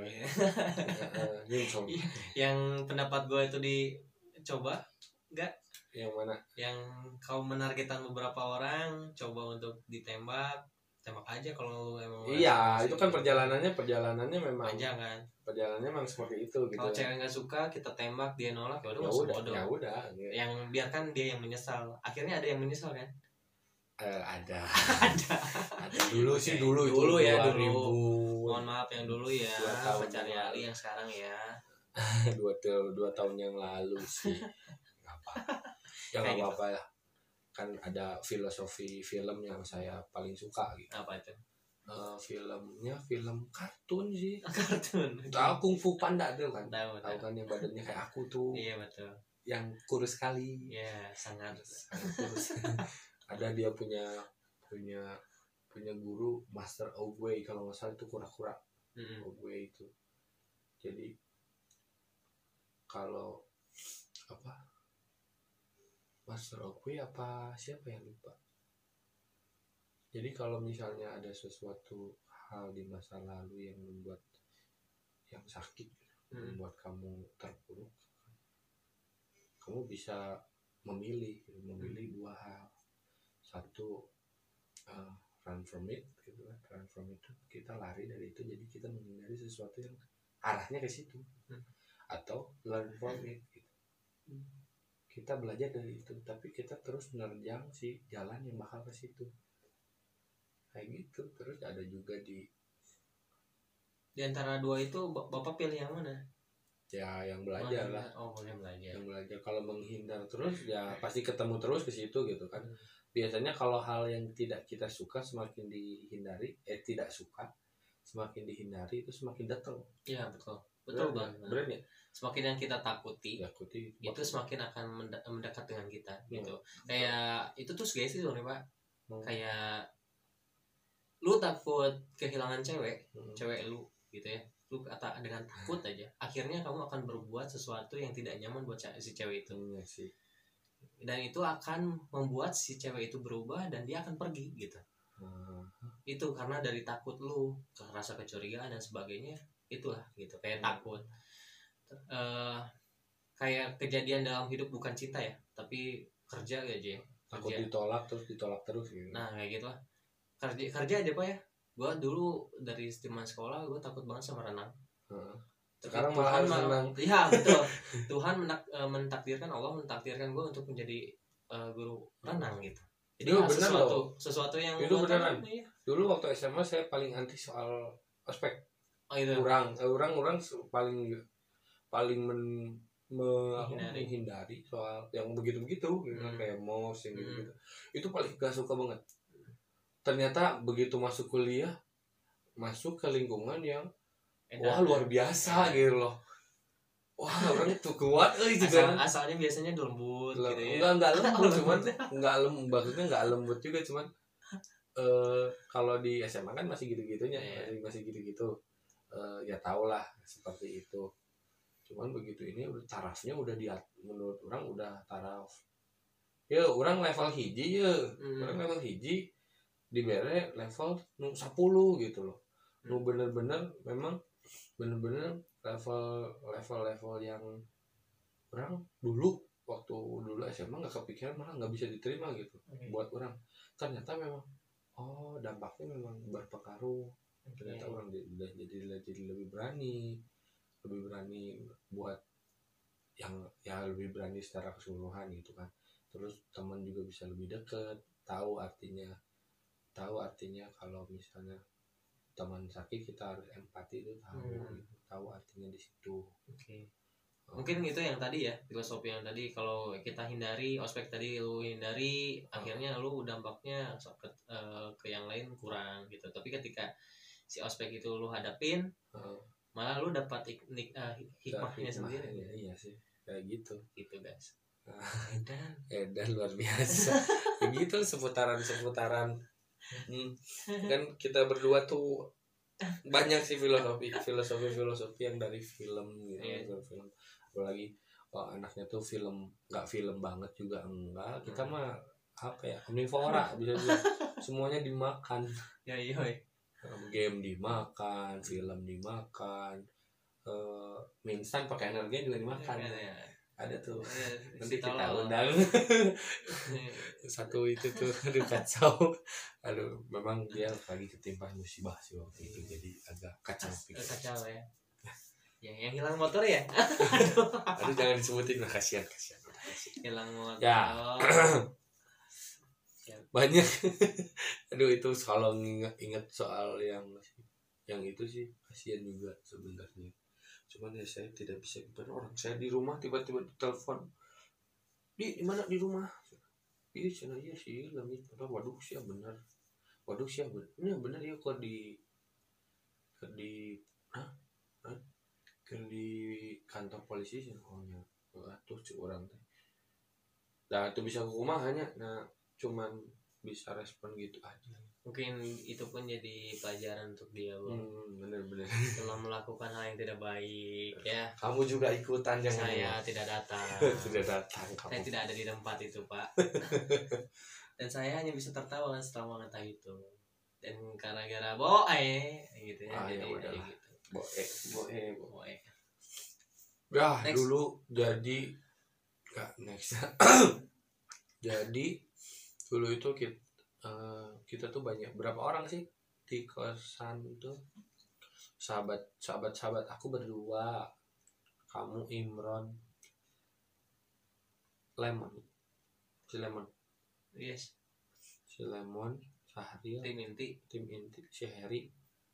[SPEAKER 2] Yang pendapat gue itu dicoba enggak?
[SPEAKER 1] Yang mana?
[SPEAKER 2] Yang kau menargetkan beberapa orang, coba untuk tembak aja kalau lu emang.
[SPEAKER 1] Iya, itu kan perjalanannya memang
[SPEAKER 2] panjang kan.
[SPEAKER 1] Perjalanannya memang seperti itu gitu.
[SPEAKER 2] Kalau cewek nggak suka kita tembak, dia nolak, ya
[SPEAKER 1] udah.
[SPEAKER 2] Yang biarkan dia yang menyesal. Akhirnya ada yang menyesal kan?
[SPEAKER 1] Ada.
[SPEAKER 2] ada
[SPEAKER 1] dulu sih dulu
[SPEAKER 2] ya 2000. Mohon maaf yang dulu ya, pacar Ali yang sekarang ya.
[SPEAKER 1] 2 tahun yang lalu sih. Nggak apa-apa lah. Kan ada filosofi film yang saya paling suka gitu.
[SPEAKER 2] Apa itu?
[SPEAKER 1] Filmnya film kartun sih.
[SPEAKER 2] Kartun.
[SPEAKER 1] Tahu Kung Fu Panda tuh kan?
[SPEAKER 2] Tahu
[SPEAKER 1] kan yang badannya kayak aku tuh.
[SPEAKER 2] Iya betul.
[SPEAKER 1] Yang kurus sekali.
[SPEAKER 2] Iya, sangat
[SPEAKER 1] kurus. Ada dia punya guru Master Oogway, kalau nggak salah itu kura-kura. Oogway itu. Jadi kalau apa? Master Oogway apa siapa yang lupa? Jadi kalau misalnya ada sesuatu hal di masa lalu yang membuat yang sakit, membuat kamu terpuruk, kamu bisa memilih dua hal. Satu, run from it gitu kan. Run from itu kita lari dari itu, jadi kita menghindari sesuatu yang arahnya ke situ. Atau learn from it gitu. Kita belajar dari itu, tapi kita terus menerjang si jalan yang bakal ke situ. Kayak gitu. Terus ada juga di
[SPEAKER 2] antara dua itu Bapak pilih yang mana?
[SPEAKER 1] Ya yang belajar lah.
[SPEAKER 2] Yang belajar.
[SPEAKER 1] Yang belajar. Kalau menghindar terus ya pasti ketemu terus ke situ gitu kan. Biasanya kalau hal yang tidak kita suka semakin dihindari, tidak suka semakin dihindari itu semakin datang.
[SPEAKER 2] Iya betul. Betul banget.
[SPEAKER 1] Benar ya?
[SPEAKER 2] Semakin yang kita takuti itu semakin akan mendekat dengan kita gitu. Kayak itu tuh guys sih Pak. Kayak lu takut kehilangan cewek lu gitu ya, lu kata dengan takut aja akhirnya kamu akan berbuat sesuatu yang tidak nyaman buat si cewek itu. Dan itu akan membuat si cewek itu berubah dan dia akan pergi gitu. Itu karena dari takut lu, rasa kecurigaan dan sebagainya, itulah gitu. Kayak takut kayak kejadian dalam hidup bukan cinta ya, tapi kerja aja ya.
[SPEAKER 1] Takut ditolak terus gitu.
[SPEAKER 2] Nah kayak gitu lah. Kerja aja Pak ya. Gue dulu dari zaman sekolah gue takut banget sama renang.
[SPEAKER 1] Sekarang malah renang.
[SPEAKER 2] Iya betul. Tuhan mentakdirkan, Allah mentakdirkan gue untuk menjadi guru renang gitu. Jadi sesuatu yang
[SPEAKER 1] itu beneran. Ya. Dulu waktu SMA saya paling anti soal ospek.
[SPEAKER 2] Itu.
[SPEAKER 1] Orang paling menghindari soal yang begitu-begitu gitu, kayak mos yang gitu-gitu. Itu paling gak suka banget. Ternyata begitu masuk kuliah, masuk ke lingkungan yang wah luar biasa gitu loh. Wah orang itu kuat
[SPEAKER 2] asalnya biasanya lembut gitu ya.
[SPEAKER 1] Enggak lembut cuman maksudnya enggak lembut juga, cuman kalau di SMA kan masih gitu-gitunya, masih gitu-gitu. Ya tau lah seperti itu. Cuman begitu ini udah tarafnya udah menurut orang udah taraf. Ya orang level hiji ya. Orang level hiji dibere level 10 gitu loh. Lu bener-bener memang bener-bener level yang orang waktu dulu SMA nggak kepikiran, malah nggak bisa diterima gitu buat orang. Ternyata memang dampaknya memang berpengaruh. Ternyata orang udah jadi lebih berani buat yang ya lebih berani secara keseluruhan gitu kan. Terus teman juga bisa lebih deket, tahu artinya kalau misalnya teman sakit kita harus empati itu tahu artinya di situ.
[SPEAKER 2] Mungkin itu yang tadi ya, filosofi yang tadi, kalau kita hindari ospek tadi, lu hindari, akhirnya lu dampaknya ke yang lain kurang gitu. Tapi ketika si ospek itu lu hadapin, malah lu dapat hikmahnya sendiri.
[SPEAKER 1] Iya sih, kayak gitu
[SPEAKER 2] Guys.
[SPEAKER 1] Edan luar biasa. Begitu seputaran kan kita berdua tuh banyak sih filosofi yang dari film gitu. Film apalagi anaknya tuh nggak film banget juga enggak, kita mah apa ya, omnivora bisa juga semuanya dimakan.
[SPEAKER 2] Ya iya.
[SPEAKER 1] Game dimakan, film dimakan, mie instan pakai energi juga dimakan. Ya. Ada tuh nanti kita undang satu itu tuh. Aduh kacau, aduh memang dia lagi ketimpa musibah sih waktu itu, jadi agak kacau
[SPEAKER 2] ya. Yang hilang motor ya.
[SPEAKER 1] Aduh jangan disebutin lah, kasihan
[SPEAKER 2] hilang motor
[SPEAKER 1] ya. Banyak. Aduh itu kalau ingat soal yang itu sih kasihan juga sebenarnya. Cuman ya saya tidak bisa gimana, orang saya di rumah tiba-tiba ditelepon, di mana di rumah, iya sana iya sih lagi, waduh sih benar ini benar ya, kok di kantor polisi sih, tuh orang teh nah itu bisa ke rumah hanya cuman bisa respon gitu aja.
[SPEAKER 2] Mungkin itu pun jadi pelajaran untuk dia,
[SPEAKER 1] bener-bener
[SPEAKER 2] setelah melakukan hal yang tidak baik ya.
[SPEAKER 1] Kamu juga ikutan, jangan.
[SPEAKER 2] Saya tidak datang. Saya tidak ada di tempat itu, Pak. Dan saya hanya bisa tertawa setelah mengetahui itu. Dan gara-gara gitu ya.
[SPEAKER 1] Jadi ya gitu. Boe. Ya,
[SPEAKER 2] next.
[SPEAKER 1] Dulu jadi next. Jadi dulu itu kita tuh banyak, berapa orang sih di kosan tuh, sahabat aku berdua, kamu, Imron, si Lemon,
[SPEAKER 2] yes,
[SPEAKER 1] si Lemon, Sahril, tim inti, si Heri,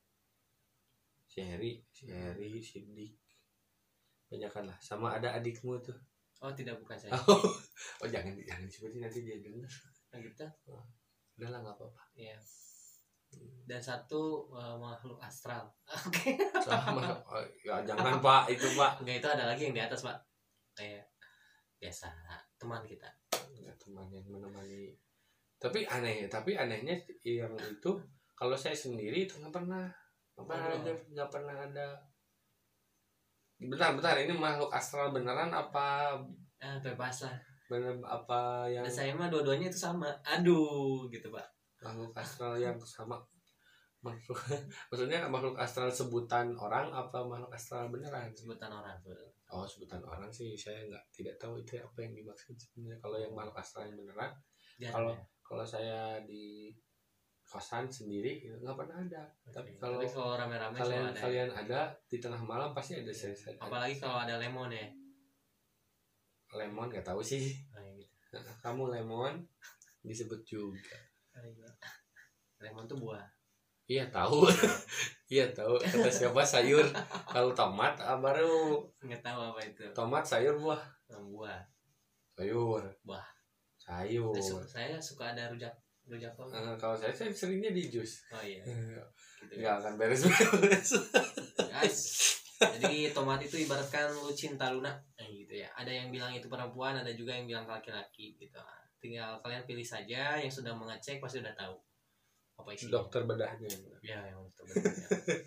[SPEAKER 1] si Dik, banyakan lah, sama ada adikmu tuh.
[SPEAKER 2] Oh tidak, bukan saya.
[SPEAKER 1] Oh jangan disebutin, nanti dia dengar.
[SPEAKER 2] Gitu.
[SPEAKER 1] Udah lah, nggak apa-apa.
[SPEAKER 2] Iya. Dan satu makhluk astral.
[SPEAKER 1] Oke. Ya jangan Pak, itu Pak.
[SPEAKER 2] Enggak, itu ada lagi yang di atas Pak. Kayak biasa teman kita.
[SPEAKER 1] Ya, teman yang menemani. Tapi anehnya yang itu, kalau saya sendiri itu nggak pernah ada. Bentar, ini makhluk astral beneran apa?
[SPEAKER 2] Bebas lah.
[SPEAKER 1] Bener apa yang?
[SPEAKER 2] Dan saya mah dua-duanya itu sama. Aduh, gitu Pak.
[SPEAKER 1] Makhluk astral yang sama. Maksudnya makhluk astral sebutan orang apa makhluk astral beneran?
[SPEAKER 2] Sebutan orang tuh.
[SPEAKER 1] Oh, sebutan orang sih saya tidak tahu itu apa yang dimaksud sebenarnya. Kalau yang makhluk astral yang beneran, kalau saya di kosan sendiri nggak pernah ada. Tapi kalau
[SPEAKER 2] rame-rame
[SPEAKER 1] kalian ada di tengah malam pasti ada.
[SPEAKER 2] Apalagi kalau ada Lemon ya.
[SPEAKER 1] Lemon nggak tahu sih.
[SPEAKER 2] Gitu.
[SPEAKER 1] Kamu Lemon disebut juga.
[SPEAKER 2] Lemon tuh buah.
[SPEAKER 1] Iya tahu. Iya tahu. Kata siapa sayur. Kalau tomat baru
[SPEAKER 2] nggak tahu apa itu.
[SPEAKER 1] Tomat sayur buah.
[SPEAKER 2] Buah.
[SPEAKER 1] Sayur.
[SPEAKER 2] Buah.
[SPEAKER 1] Sayur.
[SPEAKER 2] Saya suka ada rujak.
[SPEAKER 1] Kalau saya seringnya di jus.
[SPEAKER 2] Oh iya.
[SPEAKER 1] Gitu, nggak akan beres.
[SPEAKER 2] Guys. Jadi tomat itu ibaratkan lu cinta Luna, gitu ya. Ada yang bilang itu perempuan, ada juga yang bilang laki-laki gitu. Tinggal kalian pilih saja, yang sudah mengecek pasti udah tahu apa isinya.
[SPEAKER 1] Dokter bedahnya.
[SPEAKER 2] Ya, yang dokter bedahnya.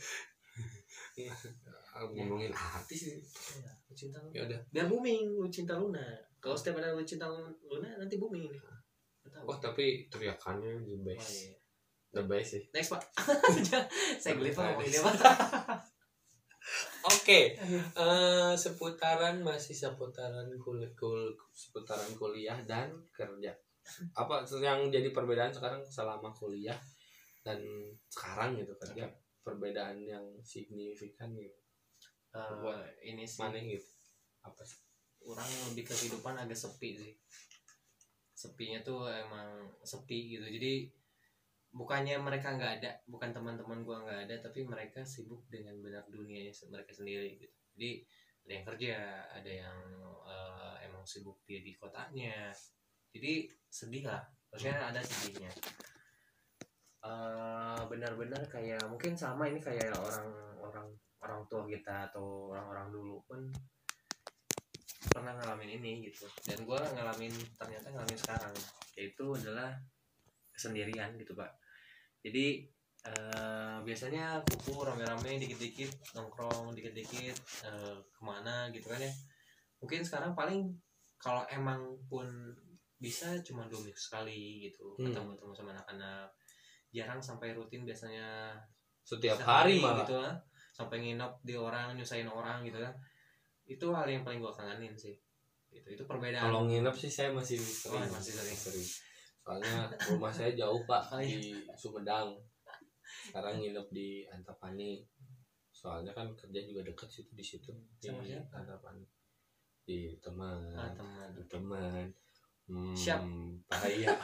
[SPEAKER 1] Ngomongin artis sih.
[SPEAKER 2] Lu cinta Luna.
[SPEAKER 1] Ya udah.
[SPEAKER 2] Biar booming lu cinta Luna. Kalau setiap ada lu cinta Luna nanti booming.
[SPEAKER 1] Oh, tapi teriakannya the best.
[SPEAKER 2] Oh, iya.
[SPEAKER 1] The best sih.
[SPEAKER 2] Next Pak. Saya geli Pak ngomongin dia Pak.
[SPEAKER 1] Oke, seputaran kuliah dan kerja. Apa yang jadi perbedaan sekarang selama kuliah dan sekarang gitu kerja? Perbedaan yang signifikan gitu.
[SPEAKER 2] Ini sih.
[SPEAKER 1] Mana gitu? Apa sih?
[SPEAKER 2] Orang lebih ke kehidupan agak sepi sih. Sepinya tuh emang sepi gitu. Jadi bukannya mereka nggak ada, bukan teman-teman gua nggak ada, tapi mereka sibuk dengan benar dunianya mereka sendiri gitu. Jadi ada yang kerja, ada yang emang sibuk di kotanya, jadi sedih lah, maksudnya ada sedihnya. Benar-benar kayak mungkin sama ini kayak orang tua kita atau orang-orang dulu pun pernah ngalamin ini gitu, dan gue ternyata ngalamin sekarang, yaitu adalah kesendirian gitu Pak. Jadi biasanya kumpul rame-rame dikit-dikit nongkrong dikit-dikit kemana gitu kan ya. Mungkin sekarang paling kalau emang pun bisa cuma 2 minggu sekali gitu ketemu-temu sama anak-anak, jarang sampai rutin, biasanya
[SPEAKER 1] setiap hari malah
[SPEAKER 2] gitu lah, sampai nginep di orang, nyusahin orang gitu kan. Itu hal yang paling gue kangenin sih, itu perbedaan.
[SPEAKER 1] Kalau nginep sih saya masih sering, sering. Soalnya rumah saya jauh Pak, di Sumedang. Sekarang nginep di Antapani. Soalnya kan kerja juga dekat situ, di situ
[SPEAKER 2] sama
[SPEAKER 1] di
[SPEAKER 2] siapa?
[SPEAKER 1] Antapani. Di teman.
[SPEAKER 2] Siap.
[SPEAKER 1] Bahaya.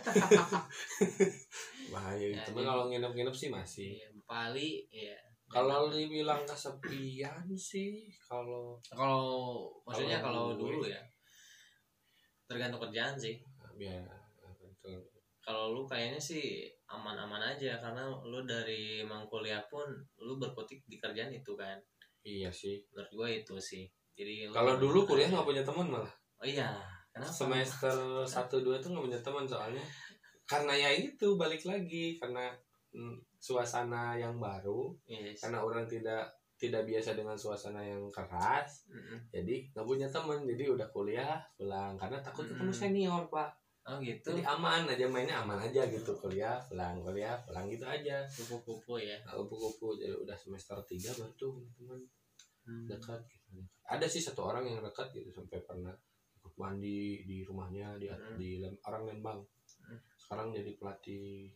[SPEAKER 1] Bahaya ya, teman kalau nginep-nginep sih masih.
[SPEAKER 2] Bali ya.
[SPEAKER 1] Kalau dibilang kesepian sih, kalau
[SPEAKER 2] maksudnya kalau dulu ya tergantung kerjaan sih.
[SPEAKER 1] Ya, betul.
[SPEAKER 2] Kalau lu kayaknya sih aman-aman aja, karena lu dari emang kuliah pun lu berkutik di kerjaan itu kan.
[SPEAKER 1] Iya sih.
[SPEAKER 2] Menurut gue itu sih. Jadi
[SPEAKER 1] kalau dulu kuliah nggak punya teman malah.
[SPEAKER 2] Oh iya. Kenapa?
[SPEAKER 1] Semester 1-2 tuh nggak punya teman, soalnya karena ya itu balik lagi karena suasana yang baru. Yes. Karena orang tidak biasa dengan suasana yang keras. Jadi nggak punya teman, jadi udah kuliah pulang karena takut ketemu senior Pak.
[SPEAKER 2] Oh gitu.
[SPEAKER 1] Jadi aman aja, mainnya aman aja gitu, kuliah pulang gitu aja.
[SPEAKER 2] Kupu-kupu ya.
[SPEAKER 1] Kupu-kupu. Jadi udah semester 3 baru tuh teman dekat gitu. Ada sih satu orang yang dekat gitu, sampai pernah ikut mandi di rumahnya di orang Lembang. Sekarang jadi pelatih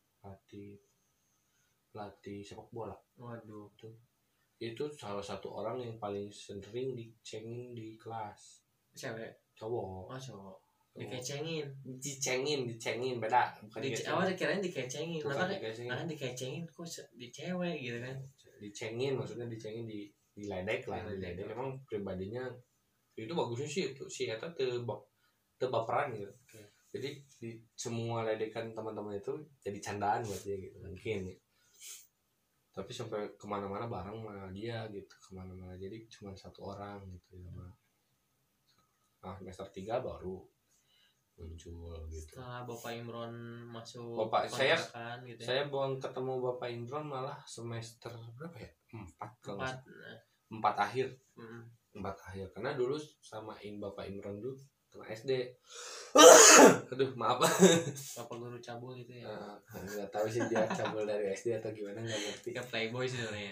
[SPEAKER 1] sepak bola.
[SPEAKER 2] Waduh.
[SPEAKER 1] Itu salah satu orang yang paling sering dicengin di kelas.
[SPEAKER 2] Cewek?
[SPEAKER 1] Cowok.
[SPEAKER 2] Oh cowok. Dicengin
[SPEAKER 1] beda, bukan
[SPEAKER 2] awalnya kirain dikecengin.
[SPEAKER 1] Karena
[SPEAKER 2] dikecengin kok di cewek gitu kan.
[SPEAKER 1] Dicengin maksudnya dicengin diledek lah, diledek. Emang pribadinya itu bagusnya sih itu si eta teu baperan gitu. Jadi di semua ledekan teman-teman itu jadi candaan buat dia gitu mungkin ya. Tapi sampai kemana-mana bareng sama dia gitu, kemana-mana. Jadi cuma satu orang gitu ya. Nah semester 3 baru muncul gitu.
[SPEAKER 2] Setelah Bapak Imron masuk
[SPEAKER 1] kontrakan gitu ya. Saya belum ketemu Bapak Imron malah semester berapa ya? 4 akhir. 4 akhir. Karena dulu samain Bapak Imron dulu sama SD. Aduh maaf.
[SPEAKER 2] Bapak guru cabul gitu ya.
[SPEAKER 1] Nggak tahu sih dia cabul dari SD atau gimana, nggak ngerti.
[SPEAKER 2] Kayak playboy sih sebenarnya.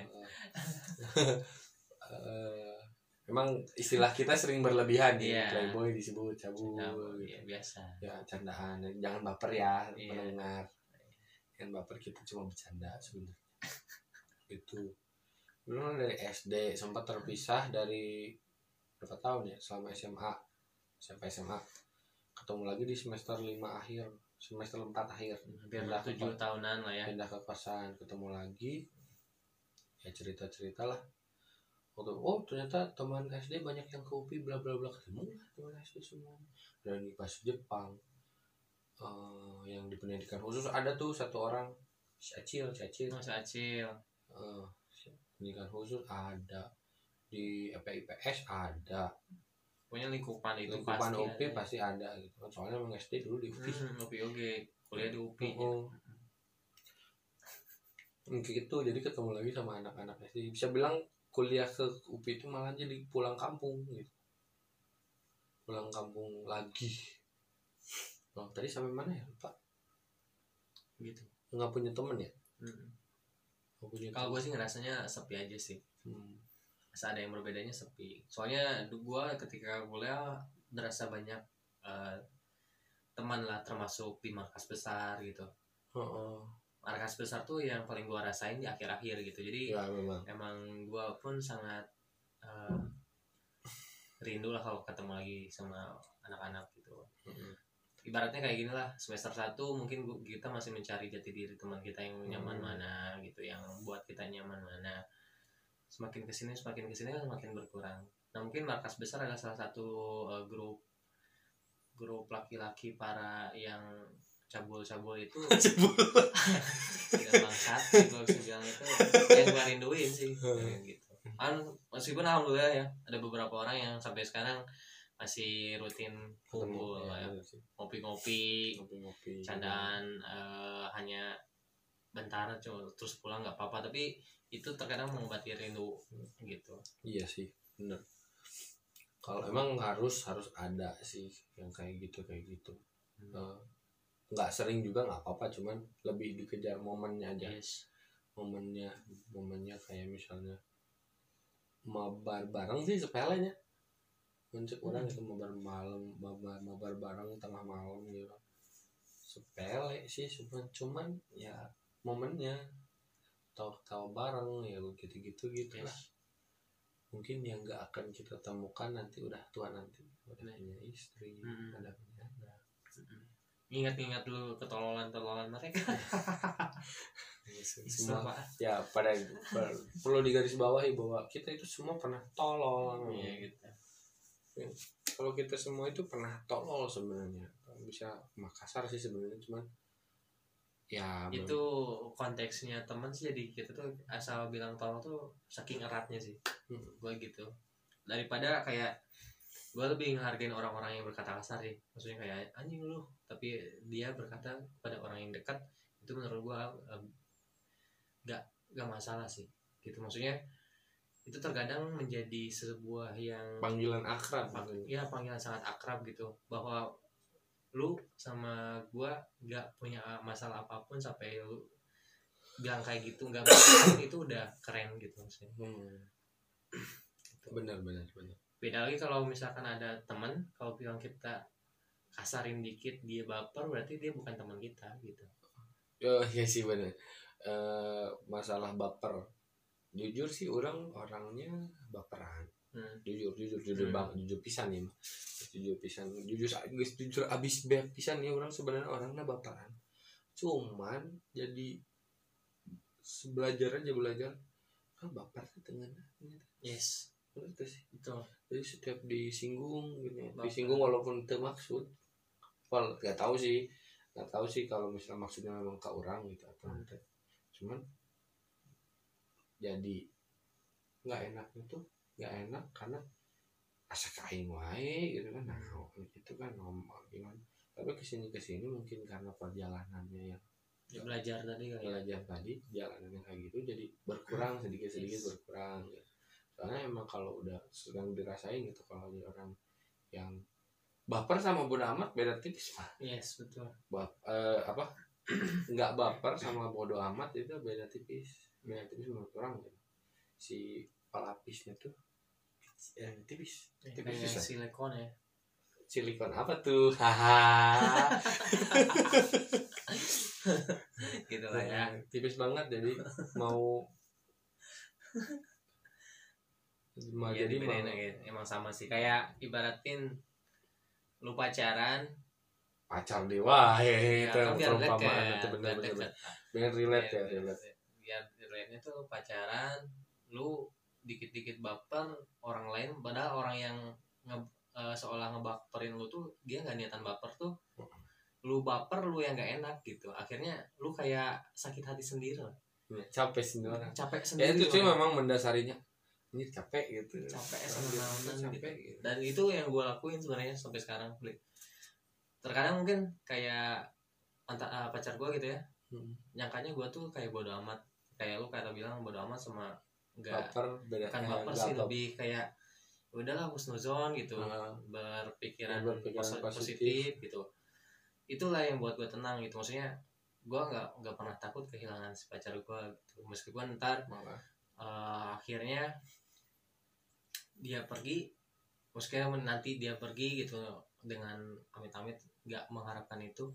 [SPEAKER 1] Memang istilah kita sering berlebihan ya, playboy disebut cabul gitu.
[SPEAKER 2] Ya, biasa.
[SPEAKER 1] Ya candaan, jangan baper ya pendengar. Yang baper, kita cuma bercanda sebenarnya. Itu. Dulu dari SD sempat terpisah dari berapa tahun ya, selama sampai SMA. Ketemu lagi di semester 5 akhir, semester 4 akhir.
[SPEAKER 2] Hampir 7 tahunan lah ya.
[SPEAKER 1] Pindah ke kosan, ketemu lagi. Ya cerita-cerita lah. Oh ternyata teman SD banyak yang ke UPI bla bla bla, ketemu lah teman SD semua. Dan di pas Jepang yang di pendidikan khusus ada tuh satu orang, si Acil. Pendidikan khusus ada, di IPS ada.
[SPEAKER 2] Pokoknya lingkupan
[SPEAKER 1] UPI pasti ada gitu. Soalnya emang SD dulu di UPI.
[SPEAKER 2] UPI oke, kuliah di UPI.
[SPEAKER 1] Gitu, jadi ketemu lagi sama anak-anak SD. Bisa bilang kuliah ke UPI itu malah jadi pulang kampung gitu. Pulang kampung lagi. Oh, tadi sampai mana ya Pak?
[SPEAKER 2] Gitu.
[SPEAKER 1] Nggak punya temen ya?
[SPEAKER 2] Kalau gue sih ngerasanya sepi aja sih. Masa ada yang berbedanya sepi. Soalnya gue ketika kuliah berasa banyak teman lah, termasuk di markas besar gitu. Markas besar tuh yang paling gue rasain di akhir-akhir gitu. Jadi
[SPEAKER 1] ya,
[SPEAKER 2] emang gue pun sangat rindu lah kalau ketemu lagi sama anak-anak gitu. Ibaratnya kayak gini lah, semester 1 mungkin kita masih mencari jati diri teman kita yang nyaman mana gitu, yang buat kita nyaman mana. Semakin kesini kan semakin berkurang. Nah mungkin markas besar adalah salah satu grup laki-laki para yang cabul-cabul itu tidak bangsat kalau bisa bilang itu yang gue rinduin sih gitu. Meskipun alhamdulillah ya ada beberapa orang yang sampai sekarang masih rutin kumpul ya, ngopi-ngopi, candaan hanya bentar terus pulang nggak apa-apa, tapi itu terkadang mengobati rindu gitu.
[SPEAKER 1] Iya sih bener, kalau emang harus ada sih yang kayak gitu nggak sering juga nggak apa-apa, cuman lebih dikejar momennya aja.
[SPEAKER 2] Yes.
[SPEAKER 1] momennya kayak misalnya mabar bareng sih sepelenya, mencek orang itu mabar bareng tengah malam gitu, sepele sih cuman ya momennya tahu bareng ya gitu
[SPEAKER 2] Yes.
[SPEAKER 1] lah. Mungkin yang nggak akan kita temukan nanti udah tua, nanti udah punya istri, ada punya anak.
[SPEAKER 2] Ingat dulu ketololan mereka.
[SPEAKER 1] Semua ya perlu digarisbawahi bahwa kita itu semua pernah tolol.
[SPEAKER 2] Iya gitu.
[SPEAKER 1] Kalau kita semua itu pernah tolol sebenarnya, bisa kasar sih sebenarnya, cuman ya
[SPEAKER 2] itu konteksnya teman sih, jadi kita tuh asal bilang tolol tuh saking eratnya sih. Gue gitu, daripada kayak gue lebih menghargain orang-orang yang berkata kasar sih, maksudnya kayak anjing lu, tapi dia berkata kepada orang yang dekat, itu menurut gue gak masalah sih gitu. Maksudnya itu terkadang menjadi sebuah yang
[SPEAKER 1] panggilan akrab,
[SPEAKER 2] panggilan sangat akrab gitu, bahwa lu sama gue gak punya masalah apapun sampai lu bilang kayak gitu, gak masalah, itu udah keren gitu maksudnya. Gitu.
[SPEAKER 1] Benar.
[SPEAKER 2] Beda lagi kalau misalkan ada teman, kalau bilang kita kasarin dikit dia baper, berarti dia bukan teman kita gitu.
[SPEAKER 1] Iya sih benar. Masalah baper, jujur sih orangnya baperan. Jujur pisan nih, jujur abis banyak pisan nih orang, sebenarnya orangnya baperan, cuman jadi belajar baper dengan
[SPEAKER 2] yes
[SPEAKER 1] betul sih
[SPEAKER 2] itu.
[SPEAKER 1] Jadi setiap disinggung gitu, disinggung walaupun itu maksud, nggak tahu sih kalau misalnya maksudnya memang ke orang gitu atau enggak, cuman jadi nggak enak karena asa kain wae gitu kan. Nah itu kan ngomong gimana, tapi kesini mungkin karena perjalanannya yang
[SPEAKER 2] belajar tadi
[SPEAKER 1] jalanannya kayak gitu, jadi berkurang sedikit berkurang gitu. Soalnya emang kalau udah sedang dirasain gitu, kalau ada orang yang baper sama bodo amat beda tipis mah.
[SPEAKER 2] Yes betul.
[SPEAKER 1] Nggak baper sama bodo amat itu beda tipis menurut orang gitu. Si pelapisnya tuh tipis
[SPEAKER 2] kayak silikon ya.
[SPEAKER 1] Silikon apa tuh? Haha.
[SPEAKER 2] Gitu lah ya.
[SPEAKER 1] Tipis banget, jadi mau
[SPEAKER 2] jadi emang sama sih, kayak ibaratin lu pacaran
[SPEAKER 1] pacar dewa itu
[SPEAKER 2] kan biar
[SPEAKER 1] perumpamaan itu benar biar relate
[SPEAKER 2] biar relate-nya tuh pacaran lu dikit-dikit baper orang lain, padahal orang yang seolah ngebaperin lu tuh dia nggak niatan baper tuh, lu baper lu yang nggak enak gitu, akhirnya lu kayak sakit hati sendiri lah.
[SPEAKER 1] Capek sendiri
[SPEAKER 2] ya
[SPEAKER 1] itu sih memang mendasarinya ini capek gitu,
[SPEAKER 2] gitu. Dan itu yang gue lakuin sebenarnya sampai sekarang. Terkadang mungkin kayak pacar gue gitu ya, nyangkanya gue tuh kayak bodo amat, kayak lu kata bilang bodo amat sama nggak kan baper sih, lebih kayak udahlah husnuzon gitu, berpikiran positif gitu. Itulah yang buat gue tenang gitu, maksudnya gue nggak pernah takut kehilangan si pacar gue gitu. Meskipun ntar akhirnya dia pergi, maksudnya nanti dia pergi gitu dengan amit-amit, nggak mengharapkan itu,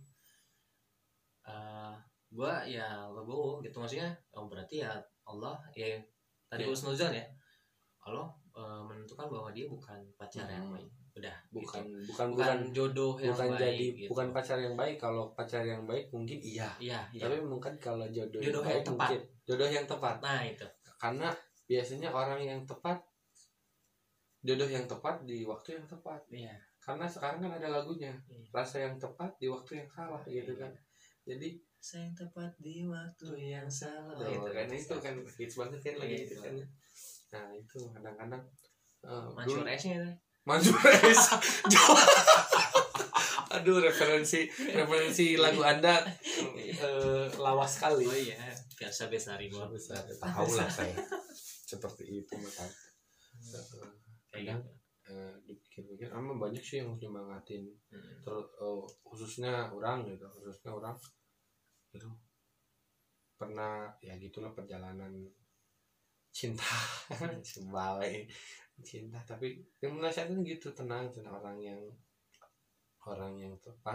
[SPEAKER 2] gue ya legowo gitu, maksudnya berarti ya Allah ya tadi husnuzon ya, Allah menentukan bahwa dia bukan pacar yang baik, udah
[SPEAKER 1] bukan
[SPEAKER 2] jodoh yang
[SPEAKER 1] bukan
[SPEAKER 2] baik
[SPEAKER 1] jadi
[SPEAKER 2] gitu.
[SPEAKER 1] Bukan pacar yang baik. Kalau pacar yang baik mungkin iya. Tapi mungkin kalau jodoh yang baik mungkin jodoh yang tepat.
[SPEAKER 2] Nah itu
[SPEAKER 1] karena biasanya orang yang tepat jodoh yang tepat di waktu yang tepat.
[SPEAKER 2] Iya.
[SPEAKER 1] Karena sekarang kan ada lagunya,
[SPEAKER 2] Iya.
[SPEAKER 1] rasa yang tepat di waktu yang salah gitu kan. Jadi
[SPEAKER 2] Rasa yang tepat di waktu yang salah.
[SPEAKER 1] kan itu kan hits banget kan lagi
[SPEAKER 2] Iya,
[SPEAKER 1] itu kan. Nah itu kadang-kadang
[SPEAKER 2] Mansur S-nya itu.
[SPEAKER 1] Mansur S. Aduh referensi lagu Anda lawas sekali.
[SPEAKER 2] Oh iya, biasa Bestari Bor.
[SPEAKER 1] Besar tahu lah saya seperti itu maka
[SPEAKER 2] Kayak gitu.
[SPEAKER 1] dipikir-pikir emang banyak sih yang nyemangatin terus khususnya orang gitu pernah ya gitulah perjalanan cinta sebalik cinta tapi yang menasihatkan gitu tenang orang yang tepat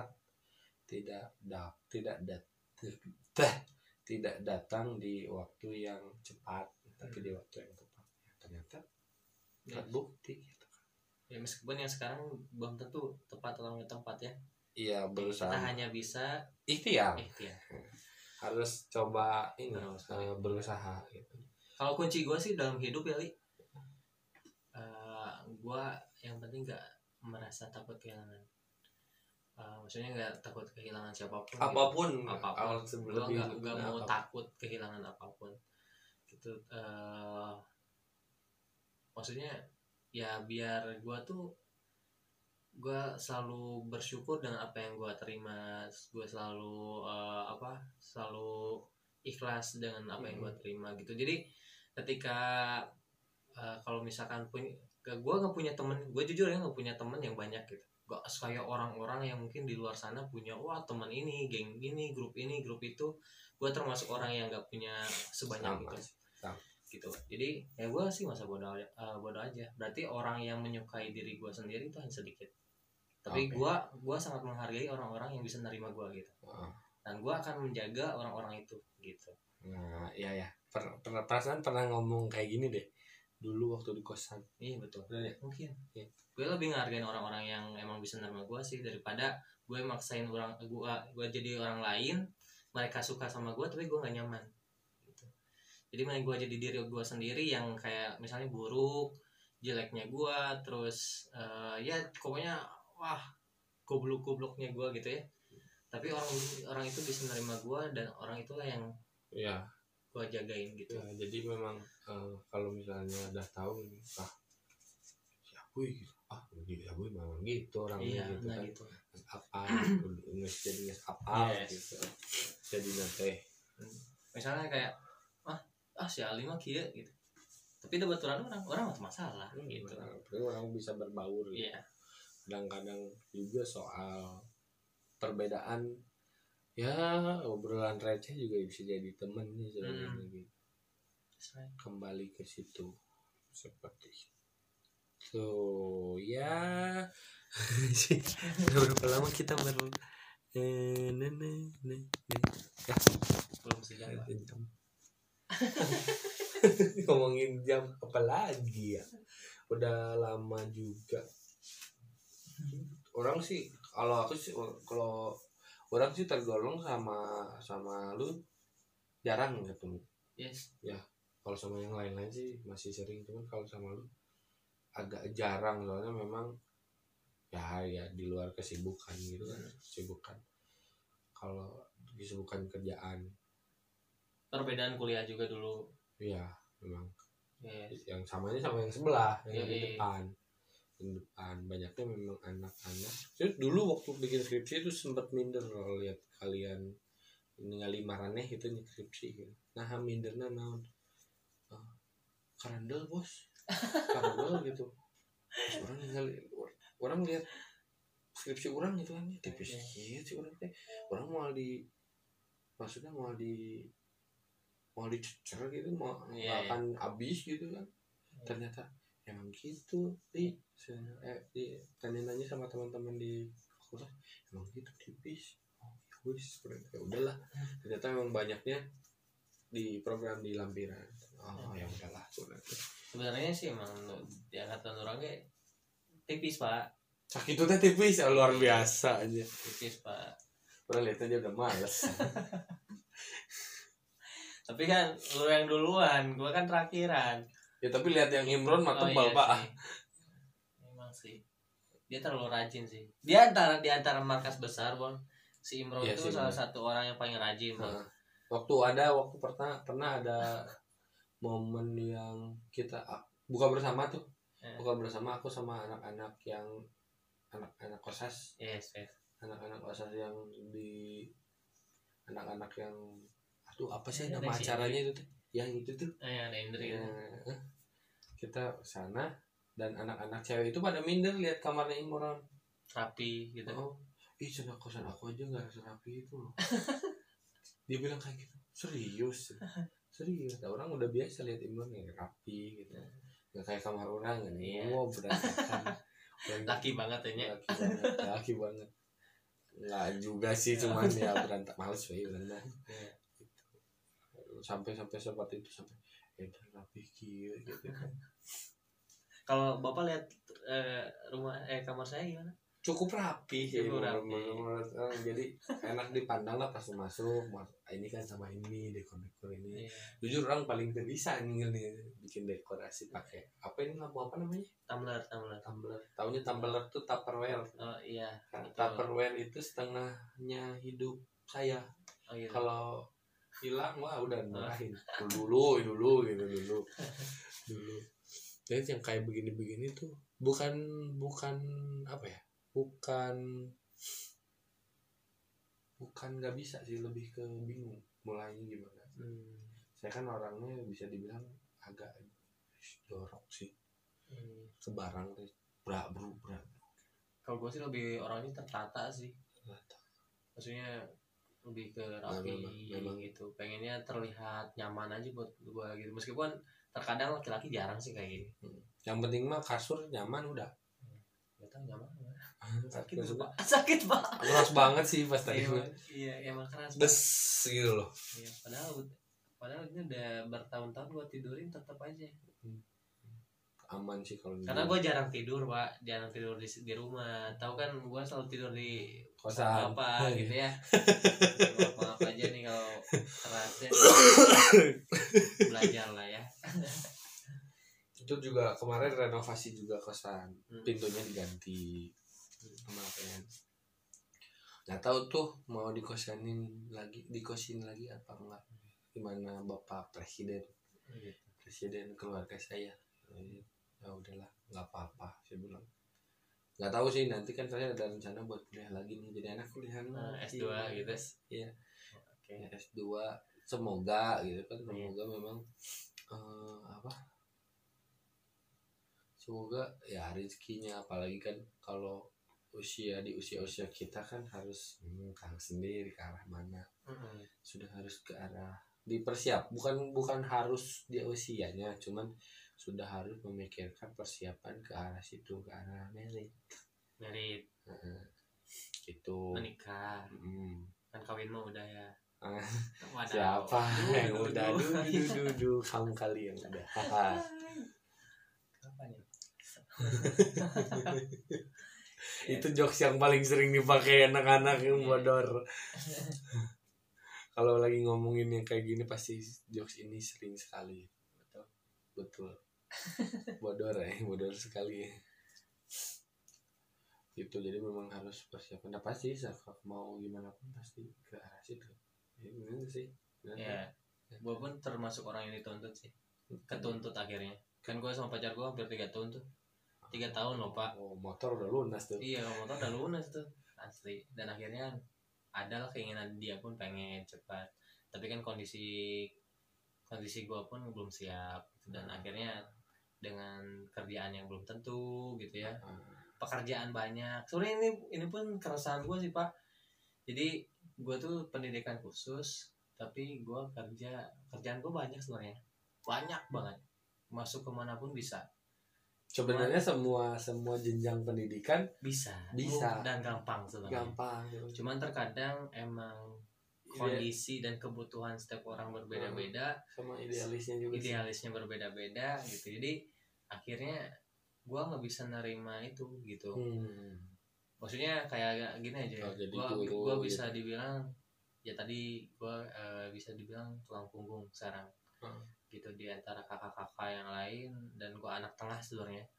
[SPEAKER 1] tidak datang di waktu yang cepat tapi di waktu yang tepat ternyata terbukti gitu.
[SPEAKER 2] Ya meskipun yang sekarang belum tentu tepat atau nggak tepat ya.
[SPEAKER 1] Iya berusaha.
[SPEAKER 2] Kita hanya bisa
[SPEAKER 1] ikhtiar.
[SPEAKER 2] Harus
[SPEAKER 1] coba ini berusaha gitu.
[SPEAKER 2] Kalau kunci gue sih dalam hidup ya Li, gue yang penting nggak merasa takut kehilangan. Maksudnya nggak takut kehilangan siapapun.
[SPEAKER 1] Apapun.
[SPEAKER 2] Gue nggak mau takut kehilangan apapun. Gitu. Maksudnya ya biar gue selalu bersyukur dengan apa yang gue terima, gue selalu selalu ikhlas dengan apa yang gue terima gitu. Jadi ketika kalau misalkan gue nggak punya temen, gue jujur ya nggak punya temen yang banyak gitu, gak kayak orang-orang yang mungkin di luar sana punya wah teman ini, geng ini, grup itu. Gue termasuk orang yang nggak punya sebanyak itu. Gitu. Jadi ya gue sih masa bodoh aja. Berarti orang yang menyukai diri gue sendiri itu hanya sedikit. Tapi gue sangat menghargai orang-orang yang bisa nerima gue gitu. Dan gue akan menjaga orang-orang itu gitu.
[SPEAKER 1] Nah iya perasaan pernah ngomong kayak gini deh dulu waktu di kosan.
[SPEAKER 2] Iya betul. Mungkin. Ya. Gue lebih menghargai orang-orang yang emang bisa nerima gue sih daripada gue maksain gue jadi orang lain, mereka suka sama gue tapi gue nggak nyaman. Jadi main gue jadi diri gue sendiri yang kayak misalnya buruk, jeleknya gue, terus ya pokoknya wah goblok-gobloknya gue gitu ya. Tapi orang itu bisa menerima gue dan orang itulah yang gue jagain gitu.
[SPEAKER 1] Ya, jadi memang kalau misalnya udah tahu siapa gitu, siapa memang gitu orangnya gitu kan.
[SPEAKER 2] Gitu.
[SPEAKER 1] Apa jadi gitu. Jadi nanti
[SPEAKER 2] misalnya kayak si Ali mah kieu gitu. Tapi udah baturan orang mah masalah gitu.
[SPEAKER 1] Orang bisa berbaur gitu.
[SPEAKER 2] Iya.
[SPEAKER 1] Kadang-kadang juga soal perbedaan ya obrolan receh juga bisa jadi temen nih sebenarnya gitu. Kembali ke situ seperti itu ya. Berapa lama kita belum
[SPEAKER 2] sejam
[SPEAKER 1] ngomongin jam apa lagi ya, udah lama juga. Orang sih kalau orang sih tergolong sama lu jarang ketemu.
[SPEAKER 2] Yes.
[SPEAKER 1] Ya kalau sama yang lain-lain sih masih sering, cuman kalau sama lu agak jarang soalnya memang ya di luar kesibukan gitu kan. Kesibukan kalau kesibukan kerjaan, perbedaan
[SPEAKER 2] kuliah juga dulu.
[SPEAKER 1] Iya memang.
[SPEAKER 2] Yes.
[SPEAKER 1] Yang samanya sama yang sebelah yang di depan banyaknya memang anak-anak. Terus dulu waktu bikin skripsi itu sempat minder kalau lihat kalian ningali maraneh itu skripsi gitu. Nah minderna naon karandel bos karandel gitu. Terus orang lihat skripsi orang gitu kan tipis gitu orang teh orang mau dicecer gitu mau akan habis gitu kan. Ternyata emang gitu tanya-tanya sama teman-teman di fakultas emang gitu tipis. Ya udahlah ternyata memang banyaknya di program di lampiran. Ya udahlah
[SPEAKER 2] sebenarnya sih emang di angkatan orangnya tipis pak.
[SPEAKER 1] Sakit itu teh tipis luar biasa aja
[SPEAKER 2] tipis pak.
[SPEAKER 1] Orang lihat aja udah males.
[SPEAKER 2] Tapi kan lu yang duluan, gua kan terakhiran.
[SPEAKER 1] Ya tapi lihat yang Imron mah tebal pak.
[SPEAKER 2] sih. Dia terlalu rajin sih. Dia di antara markas besar, Bang. Si Imron
[SPEAKER 1] Iya
[SPEAKER 2] itu
[SPEAKER 1] sih,
[SPEAKER 2] salah
[SPEAKER 1] benar.
[SPEAKER 2] satu orang yang paling rajin, Bang.
[SPEAKER 1] Waktu pernah ada momen yang kita buka bersama tuh. Buka bersama aku sama anak-anak kosas.
[SPEAKER 2] Yes.
[SPEAKER 1] Anak-anak kosas yang di anak-anak yang apa sih
[SPEAKER 2] Ya,
[SPEAKER 1] nama acaranya itu tuh? Yang itu tuh.
[SPEAKER 2] Ada Indri.
[SPEAKER 1] Kita sana dan anak-anak cewek itu pada minder lihat kamarnya Imron
[SPEAKER 2] Rapi gitu.
[SPEAKER 1] Ih, cina kosan aku aja nggak serapi itu loh. Dia bilang kayak gitu. Serius. Orang udah biasa lihat Imron yang rapi gitu. Nggak kayak kamar orang kan. Wow, berantakan.
[SPEAKER 2] Laki banget ya.
[SPEAKER 1] Laki banget. Nggak juga sih, cuman ya berantak males bener. Sampai seperti itu sampai rapi gitu kan.
[SPEAKER 2] Kalau Bapak lihat kamar saya gimana?
[SPEAKER 1] Cukup rapi sih,
[SPEAKER 2] rapi.
[SPEAKER 1] Jadi enak dipandang lah pas masuk. Ini kan sama ini dekor ini.
[SPEAKER 2] Iya.
[SPEAKER 1] Jujur orang paling gak bisa nih bikin dekorasi pakai apa ini lampu apa namanya?
[SPEAKER 2] Tumbler.
[SPEAKER 1] Taunya tumbler tuh Tupperware.
[SPEAKER 2] Oh iya.
[SPEAKER 1] Tupperware itu setengahnya hidup saya.
[SPEAKER 2] Oh, gitu.
[SPEAKER 1] Kalau hilang wah udah marahin. Dulu gitu. Jadi yang kayak begini-begini tuh bukan apa ya? Bukan nggak bisa sih, lebih ke bingung mulainya gimana. Saya kan orangnya bisa dibilang agak jorok sih. Kebarang tuh berat.
[SPEAKER 2] Kalau gue sih lebih orangnya tertata sih. Maksudnya lebih ke rapi memang gitu. Pengennya terlihat nyaman aja buat gue gitu. Meskipun terkadang laki-laki jarang sih kayak gini.
[SPEAKER 1] Yang penting mah kasur nyaman udah.
[SPEAKER 2] Gak tau nyaman sakit pak.
[SPEAKER 1] Keras banget sih pas tadi.
[SPEAKER 2] Iya emang keras.
[SPEAKER 1] Des gitu loh.
[SPEAKER 2] Iya, padahal ini udah bertahun-tahun gue tidurin tetap aja.
[SPEAKER 1] Aman sih kalau
[SPEAKER 2] karena gue jarang tidur di rumah. Tahu kan gue selalu tidur di
[SPEAKER 1] kosan
[SPEAKER 2] apa gitu ya. Maaf aja nih kalau kerasnya. Belajar lah ya.
[SPEAKER 1] Itu juga kemarin renovasi juga kosan. Pintunya diganti sama pengen. Nggak tahu tuh mau dikosin lagi apa enggak. Gimana Bapak Presiden keluarga saya. Ya udahlah, nggak apa-apa saya bilang. Nggak tahu sih, nanti kan saya ada rencana buat kuliah lagi nih, jadi anak kuliah
[SPEAKER 2] S2 gitu.
[SPEAKER 1] Iya. Okay. S2 semoga gitu kan, semoga memang semoga ya rezekinya, apalagi kan kalau di usia kita kan harus sendiri ke arah mana. Sudah harus ke arah bukan harus di usianya, cuman sudah harus memikirkan persiapan ke arah situ, ke arah merit gitu,
[SPEAKER 2] menikah. Kan kawin mah udah ya.
[SPEAKER 1] Siapa yang udah dulu kamu kali yang udah
[SPEAKER 2] kapan ya?
[SPEAKER 1] Itu jokes yang paling sering dipakai anak-anak yang bodor. Kalau lagi ngomongin yang kayak gini pasti jokes ini sering sekali. Betul. Bodor sekali. Gitu, jadi memang harus persiapan. Nah, pasti mau gimana pun pasti ke arah situ. Ya benar sih.
[SPEAKER 2] Ya. Gue pun termasuk orang yang dituntut sih. Ketuntut akhirnya. Kan gue sama pacar gue hampir 3 tahun tuh. 3 tahun loh pak.
[SPEAKER 1] Motor udah lunas tuh.
[SPEAKER 2] Iya, motor udah lunas tuh asli. Dan akhirnya adalah keinginan dia pun pengen cepat. Tapi kan kondisi gue pun belum siap. Dan akhirnya dengan kerjaan yang belum tentu gitu ya, pekerjaan banyak. Sebenarnya ini pun keresahan gue sih pak. Jadi gue tuh pendidikan khusus, tapi gue kerjaan gue banyak sebenarnya, banyak banget. Masuk kemanapun bisa.
[SPEAKER 1] Sebenarnya semua jenjang pendidikan bisa
[SPEAKER 2] dan gampang sebenarnya. Cuman terkadang emang kondisi dan kebutuhan setiap orang berbeda-beda,
[SPEAKER 1] sama idealisnya
[SPEAKER 2] berbeda-beda gitu. Jadi akhirnya gue nggak bisa nerima itu gitu. Maksudnya kayak gini aja. Gue bisa dibilang ya tadi gue bisa dibilang tulang punggung sekarang. Gitu di antara kakak-kakak yang lain, dan gue anak tengah sebenarnya.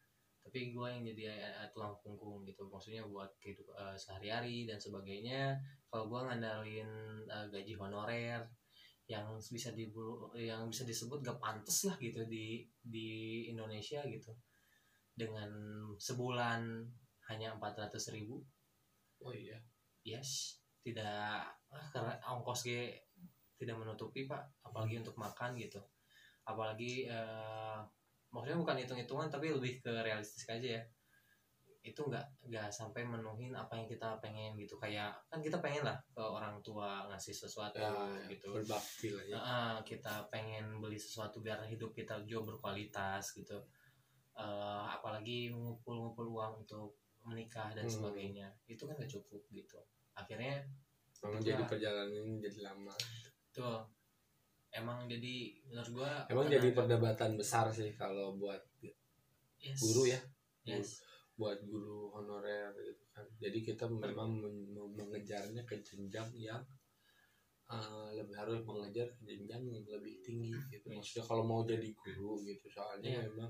[SPEAKER 2] tapi gue yang jadi tulang punggung gitu, maksudnya buat kehidupan sehari-hari dan sebagainya. Kalau gue ngandalin gaji honorer yang bisa disebut gak pantas lah gitu di Indonesia gitu, dengan sebulan hanya 400.000.
[SPEAKER 1] Oh iya.
[SPEAKER 2] Yes, tidak karena ongkos tidak menutupi pak, apalagi untuk makan gitu, apalagi maksudnya bukan hitung-hitungan tapi lebih ke realistis aja ya, itu nggak sampai menuhin apa yang kita pengen gitu. Kayak kan kita pengen lah ke orang tua ngasih sesuatu
[SPEAKER 1] Ya,
[SPEAKER 2] gitu,
[SPEAKER 1] berbakti lah ya.
[SPEAKER 2] kita pengen beli sesuatu biar hidup kita jauh berkualitas gitu. Apalagi ngumpul-ngumpul uang untuk menikah dan sebagainya, itu kan gak cukup gitu. Akhirnya
[SPEAKER 1] jadi perjalanan ini jadi lama
[SPEAKER 2] tuh, emang jadi menurut gua
[SPEAKER 1] jadi perdebatan besar sih kalau buat guru ya.
[SPEAKER 2] Yes.
[SPEAKER 1] Buat guru honorer gitu kan. Jadi kita memang mengejarnya ke jenjang yang harus mengejar ke jenjang yang lebih tinggi gitu. Maksudnya kalau mau jadi guru gitu, soalnya memang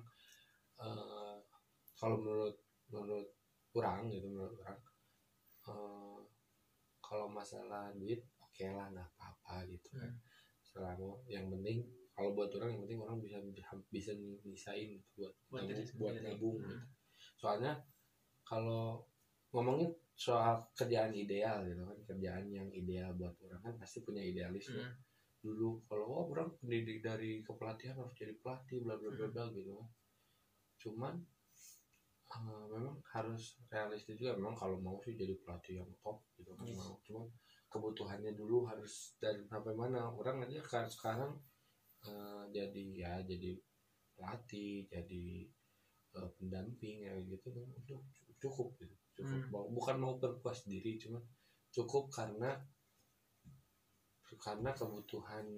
[SPEAKER 1] kalau menurut kurang gitu, kalau masalah duit oke lah, nggak apa-apa gitu kan. Selama yang penting kalau buat orang, yang penting orang bisa nisain buat nabung gitu. Soalnya kalau ngomongin soal kerjaan ideal gitu kan, kerjaan yang ideal buat orang kan pasti punya idealisme. Dulu kalau orang pendidik dari kepelatihan harus jadi pelatih bla bla bla gitu kan. Cuman memang harus realistis juga, memang kalau mau sih jadi pelatih yang top gitu kan mau. Cuman kebutuhannya dulu harus dari sampai mana. Orang aja kan sekarang jadi pelatih, jadi pendamping ya gitu kan, udah cukup gitu. Bukan mau berpuas diri, cuman cukup karena kebutuhan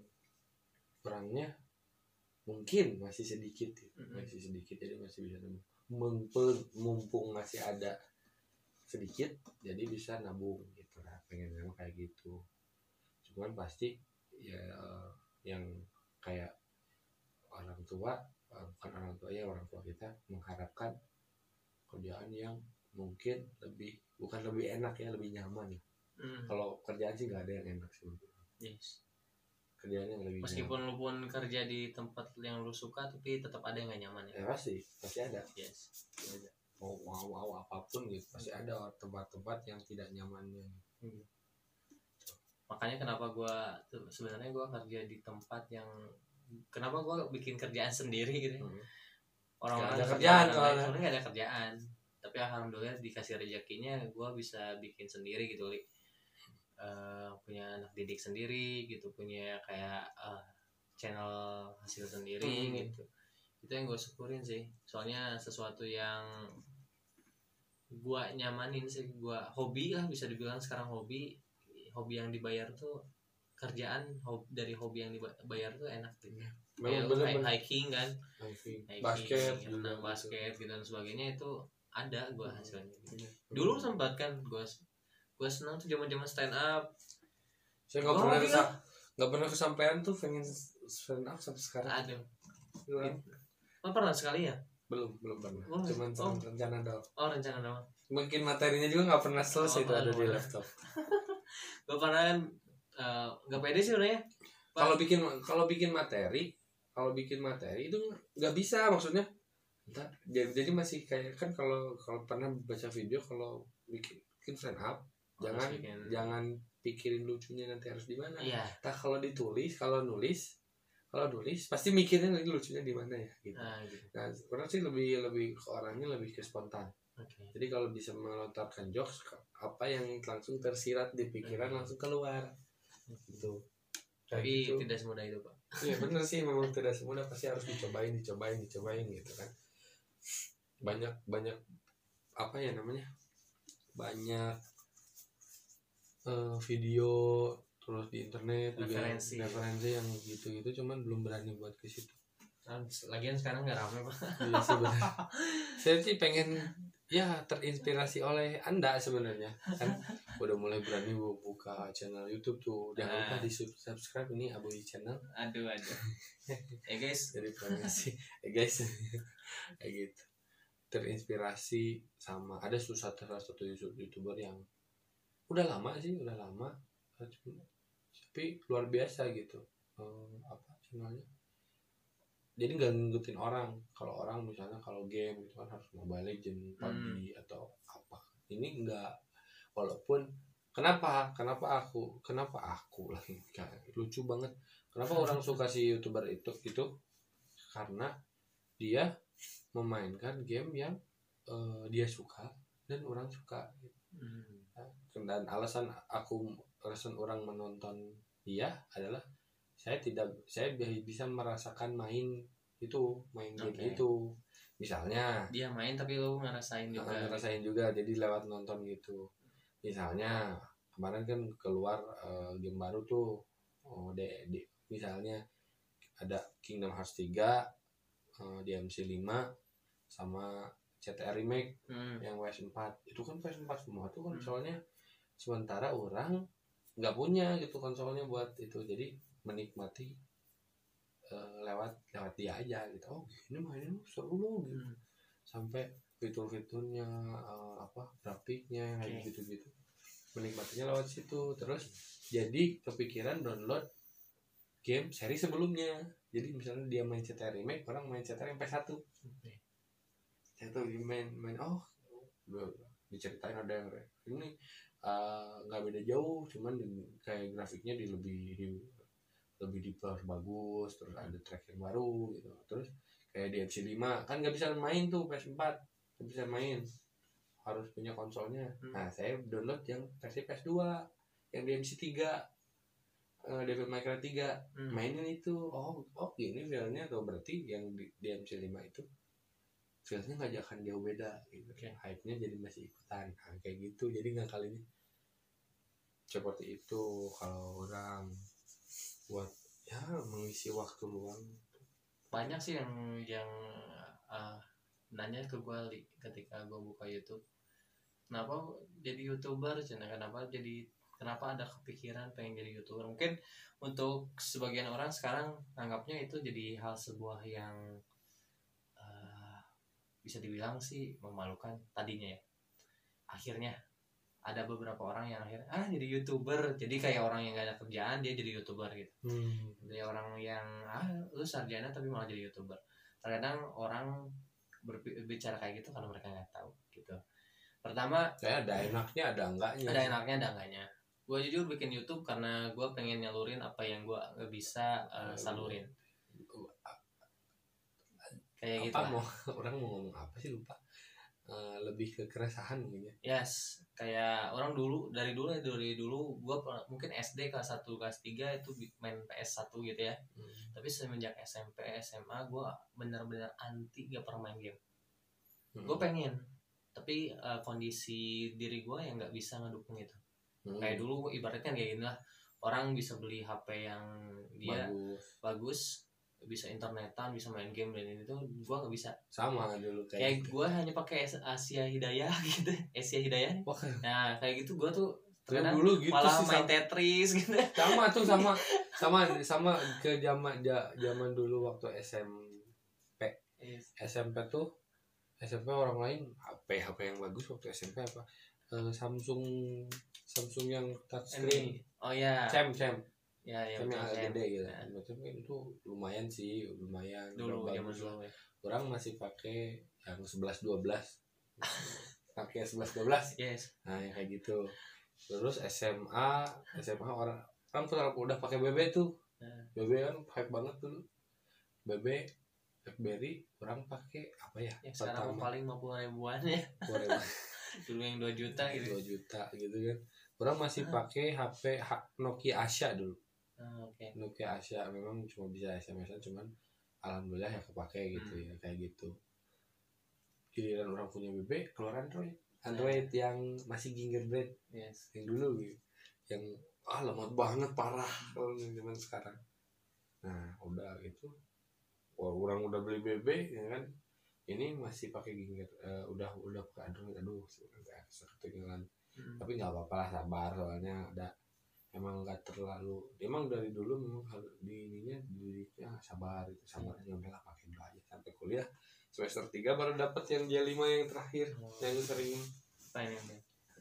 [SPEAKER 1] orangnya mungkin masih sedikit gitu. Jadi masih bisa mumpung masih ada sedikit, jadi bisa nabung gitu lah, pengen kayak gitu. Cuman pasti ya yang kayak orang tua, bukan orang tua ya, orang tua kita mengharapkan kerjaan yang mungkin bukan lebih enak ya, lebih nyaman. Kalau kerjaan sih nggak ada yang enak sih.
[SPEAKER 2] Yes.
[SPEAKER 1] Kerjaan yang lebih
[SPEAKER 2] meskipun
[SPEAKER 1] nyaman.
[SPEAKER 2] lu pun kerja di tempat yang lu suka, tapi tetap ada yang nggak nyaman ya.
[SPEAKER 1] Pasti ada.
[SPEAKER 2] Yes.
[SPEAKER 1] Ada. Mau apapun gitu, pasti ada tempat-tempat yang tidak nyamannya.
[SPEAKER 2] Makanya kenapa sebenarnya gue kerja di tempat yang, kenapa gue bikin kerjaan sendiri gitu. Orang-orang
[SPEAKER 1] ada kerjaan,
[SPEAKER 2] soalnya nggak ada kerjaan, tapi alhamdulillah dikasih rezekinya gue bisa bikin sendiri gitu, punya anak didik sendiri gitu, punya kayak channel hasil sendiri gitu. Itu yang gue syukurin sih, soalnya sesuatu yang gue nyamanin sih, gue hobi lah bisa dibilang sekarang, hobi yang dibayar tuh kerjaan, dari hobi yang dibayar tuh enak gitu. Hiking kan,
[SPEAKER 1] basket
[SPEAKER 2] gitu dan sebagainya, itu ada gue hasilnya gitu. Dulu sempat kan gue senang tuh zaman stand up.
[SPEAKER 1] Saya nggak pernah kesampaian tuh pengen stand up sampai sekarang.
[SPEAKER 2] Aduh. Pernah sekali ya?
[SPEAKER 1] Belum pernah. Cuman rencana doang.
[SPEAKER 2] Rencana doang.
[SPEAKER 1] Mungkin materinya juga nggak pernah selesai itu ada di laptop.
[SPEAKER 2] Gue pernah kan nggak pede sih orangnya.
[SPEAKER 1] Kalau bikin materi itu nggak bisa, maksudnya. Jadi masih kayak kan kalau pernah baca video, kalau bikin stand up jangan pikirin lucunya nanti harus di mana.
[SPEAKER 2] Iya.
[SPEAKER 1] Kalau nulis pasti mikirnya lagi lucunya di mana ya gitu. Nah, orang sih lebih ke orangnya lebih ke spontan.
[SPEAKER 2] Okay.
[SPEAKER 1] Jadi kalau bisa melontarkan jokes, apa yang langsung tersirat di pikiran langsung keluar gitu.
[SPEAKER 2] Tapi gitu. Tidak semudah itu, Pak.
[SPEAKER 1] Iya benar sih, memang tidak semudah, pasti harus dicobain gitu kan. Banyak apa ya namanya, banyak video terus di internet referensi yang gitu cuman belum berani buat ke situ.
[SPEAKER 2] Lagian sekarang nggak rame, Pak.
[SPEAKER 1] Iya sebenarnya. Saya sih pengen terinspirasi oleh Anda sebenarnya kan, udah mulai berani buka channel YouTube tuh. Jangan lupa di subscribe ini Aboy channel.
[SPEAKER 2] Aduh. Guys,
[SPEAKER 1] jadi promosi guys kayak gitu. terinspirasi sama ada salah satu YouTuber yang udah lama, tapi luar biasa gitu. Apa channelnya, jadi nggak ngikutin orang. Kalau orang misalnya kalau game gitu kan harus Mobile Legends, PUBG atau apa, ini enggak. Walaupun kenapa aku lagi lucu banget, kenapa orang suka si YouTuber itu karena dia memainkan game yang dia suka dan orang suka gitu. Dan alasan orang menonton dia adalah saya bisa merasakan main game itu. Misalnya
[SPEAKER 2] dia main tapi lu ngerasain
[SPEAKER 1] juga jadi lewat nonton gitu. Misalnya kemarin kan keluar game baru tuh, misalnya ada Kingdom Hearts 3, DMC 5 sama CTR Remake yang PS4. Itu kan PS4 semua tuh konsolnya. Sementara orang nggak punya gitu konsolnya buat itu, jadi menikmati lewat dia aja gitu. Oh ini mainnya seru loh gitu. Sampai fitur-fiturnya grafiknya kayak gitu menikmatinya lewat situ. Terus jadi kepikiran download game seri sebelumnya. Jadi misalnya dia main CTR Remake, orang main CTR PS1. Itu main diceritain ada yang ini nggak beda jauh, cuman kayak grafiknya lebih diperbagus, terus ada track yang baru gitu. Terus kayak DMC 5 kan nggak bisa main tuh PS4, nggak bisa main, harus punya konsolnya. Nah saya download yang versi PS2 yang DMC 3, Devil May Cry 3, mainin itu. Oh gini feelnya tuh, berarti yang di DMC 5 itu feelnya nggak akan jauh beda gitu. Hype-nya jadi masih ikutan. Nah, kayak gitu, jadi nggak kalinya seperti itu kalau orang buat ya mengisi waktu luang.
[SPEAKER 2] Banyak sih yang nanya ke gue ketika gue buka YouTube, kenapa jadi YouTuber, kenapa ada kepikiran pengen jadi YouTuber. Mungkin untuk sebagian orang sekarang anggapnya itu jadi hal sebuah yang bisa dibilang sih memalukan tadinya ya. Akhirnya ada beberapa orang yang akhirnya jadi YouTuber, jadi kayak orang yang gak ada kerjaan dia jadi YouTuber gitu. Jadi orang yang lu sarjana tapi malah jadi YouTuber. Terkadang orang berbicara kayak gitu karena mereka nggak tahu gitu. Pertama,
[SPEAKER 1] saya ada enaknya ada enggaknya.
[SPEAKER 2] Gue jujur bikin YouTube karena gue pengen nyalurin apa yang gue nggak bisa salurin. Kayak gitu.
[SPEAKER 1] Orang mau ngomong apa sih lupa. Lebih ke keresahan gitu ya.
[SPEAKER 2] Yes, kayak orang dari dulu gue mungkin SD kelas 1 kelas 3 itu main PS1 gitu ya. Tapi semenjak SMP SMA gue benar-benar anti gak pernah main game. Gue pengen, tapi kondisi diri gue yang nggak bisa ngedukung itu. Kayak dulu ibaratnya kayak gini lah, orang bisa beli HP yang dia bagus, bisa internetan, bisa main game, dan itu gue nggak bisa.
[SPEAKER 1] Sama dulu
[SPEAKER 2] kayak gue hanya pakai Asia Hidayah gitu, Asia Hidayah. Nah kayak gitu gue tuh terkadang
[SPEAKER 1] dulu gitu
[SPEAKER 2] malah
[SPEAKER 1] sih,
[SPEAKER 2] main Tetris gitu.
[SPEAKER 1] sama ke zaman dulu waktu SMP tuh. SMP orang lain HP yang bagus waktu SMP apa? Samsung yang touchscreen.
[SPEAKER 2] Oh ya.
[SPEAKER 1] Cem
[SPEAKER 2] ya
[SPEAKER 1] yang agak gede gitu. Macam itu lumayan dulu bagus lah. Orang masih pakai yang 11-12. Pakai 11-12.
[SPEAKER 2] Yes.
[SPEAKER 1] Nah, yang kayak gitu. Terus SMA orang udah pakai BB tuh. BB kan hype banget dulu. BB BlackBerry orang pakai apa ya?
[SPEAKER 2] Sekarang paling 50 ribuan ya. Dulu yang 2 juta gitu.
[SPEAKER 1] 2 juta gitu kan. Orang masih pakai HP Nokia Asia dulu. Nokia Asia memang cuma bisa SMS-an, cuman alhamdulillah ya kepake gitu ya, kayak gitu. Giliran orang punya BB keluar Android yang masih gingerbread.
[SPEAKER 2] Yes.
[SPEAKER 1] Yang dulu gitu. Yang lemot banget parah kalau zaman sekarang. Nah, udah gitu. Orang udah beli BB ya kan. Ini masih pakai ginger, udah pakai Android. Aduh, agak ketinggalan. Tapi nggak apa-apa lah, sabar, soalnya emang nggak terlalu, emang dari dulu memang didiknya sabar aja, udahlah pakai dulu aja sampai kuliah semester 3 baru dapat yang dia 5 yang terakhir yang sering
[SPEAKER 2] pengen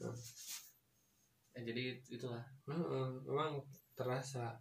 [SPEAKER 2] jadi itulah
[SPEAKER 1] memang terasa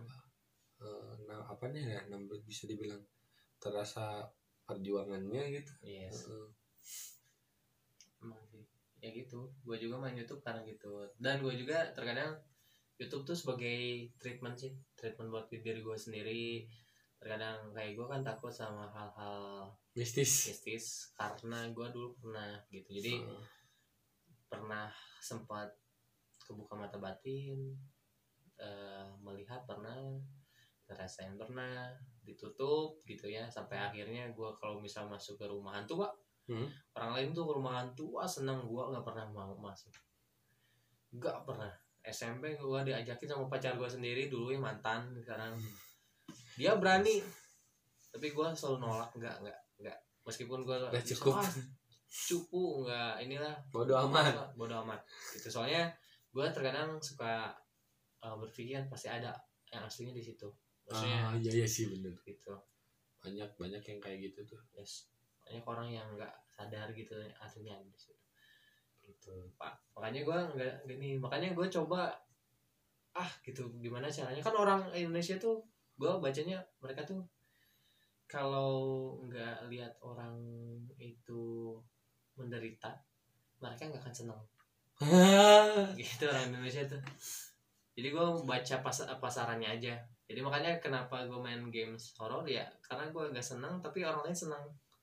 [SPEAKER 1] apa nih ya bisa dibilang terasa perjuangannya gitu.
[SPEAKER 2] Yes. Emang sih ya gitu, gue juga main YouTube karena gitu, dan gue juga terkadang YouTube tuh sebagai treatment buat diri gue sendiri. Terkadang kayak gue kan takut sama hal-hal
[SPEAKER 1] mistis
[SPEAKER 2] karena gue dulu pernah gitu, jadi pernah sempat kebuka mata batin, melihat pernah, ngerasain pernah, ditutup gitu ya, sampai akhirnya gue kalau misal masuk ke rumah hantu Pak, orang lain tuh ke rumah hantu seneng, gue nggak pernah mau masuk, nggak pernah. SMP gue diajakin sama pacar gue sendiri dulu yang mantan, sekarang dia berani, tapi gue selalu nolak, nggak meskipun gue
[SPEAKER 1] udah cukup
[SPEAKER 2] cupu, nggak inilah
[SPEAKER 1] bodoh amat
[SPEAKER 2] gitu. Soalnya gue terkadang suka berpikir pasti ada yang aslinya di situ, maksudnya
[SPEAKER 1] iya sih bener
[SPEAKER 2] gitu.
[SPEAKER 1] banyak yang kayak gitu tuh.
[SPEAKER 2] Yes, banyak orang yang nggak sadar gitu aslinya ada di situ gitu Pak. Makanya gue nggak gini, makanya gue coba gitu gimana caranya, kan orang Indonesia tuh gue bacanya mereka tuh kalau nggak lihat orang itu menderita mereka nggak akan senang gitu orang Indonesia tuh. Jadi gue baca pasarannya aja. Jadi makanya kenapa gue main games horror ya karena gue nggak senang tapi orang lain senang.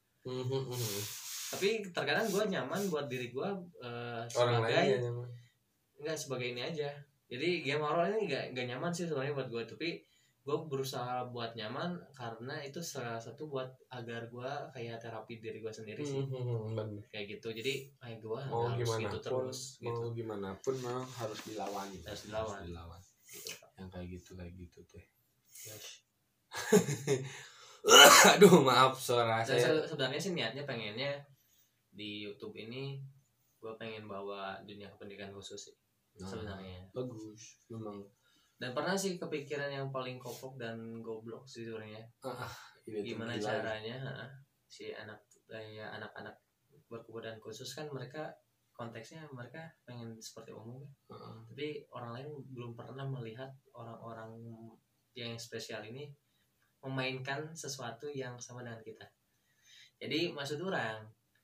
[SPEAKER 2] Tapi terkadang gue nyaman buat diri gue sebagai nggak sebagai ini aja. Jadi game horror ini nggak nyaman sih sebenarnya buat gue, tapi gue berusaha buat nyaman karena itu salah satu buat agar gue kayak terapi diri gue sendiri sih. Kayak gitu. Jadi kayak gue harus gitu terus
[SPEAKER 1] mau
[SPEAKER 2] gitu.
[SPEAKER 1] Gimana pun memang harus dilawan
[SPEAKER 2] Gitu,
[SPEAKER 1] yang kayak gitu teh.
[SPEAKER 2] Yes.
[SPEAKER 1] Aduh maaf suara saya.
[SPEAKER 2] Sebenarnya sih niatnya pengennya di YouTube ini gue pengen bawa dunia pendidikan khusus sih. Sebenarnya
[SPEAKER 1] bagus memang,
[SPEAKER 2] dan pernah sih kepikiran yang paling kopok dan goblok sih sebenarnya. Gimana caranya si anak-anak berkebutuhan khusus kan mereka konteksnya mereka pengen seperti umum ya. Tapi orang lain belum pernah melihat orang-orang yang spesial ini memainkan sesuatu yang sama dengan kita. Jadi maksud orang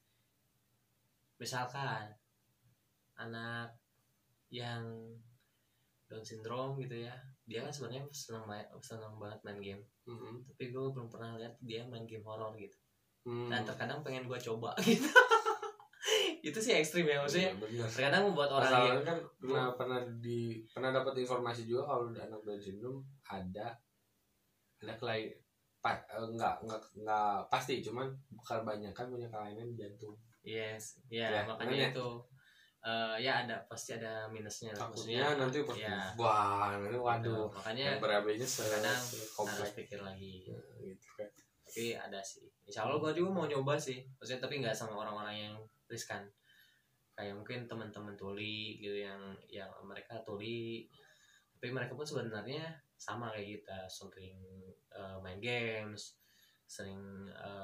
[SPEAKER 2] misalkan anak yang Down syndrome gitu ya, dia kan sebenarnya senang banget main game, tapi gue belum pernah lihat dia main game horror gitu. Dan terkadang pengen gue coba gitu. Itu sih ekstrim ya maksudnya. Terkadang membuat orang yang
[SPEAKER 1] kan pernah dapat informasi juga kalau anak Down syndrome ada kelainan nggak pasti, cuman kebanyakan punya kelainan jantung.
[SPEAKER 2] Yes, ya makanya itu. Ya pasti ada minusnya.
[SPEAKER 1] Takutnya nanti waduh.
[SPEAKER 2] Makanya
[SPEAKER 1] yang berabinya
[SPEAKER 2] kadang harus pikir lagi.
[SPEAKER 1] Gitu kan.
[SPEAKER 2] Tapi ada sih. Insya Allah gue juga mau nyoba sih. Maksudnya tapi nggak sama orang-orang yang riskan. Kayak mungkin teman-teman tuli gitu yang mereka tuli. Tapi mereka pun sebenarnya sama kayak kita, sering main games, sering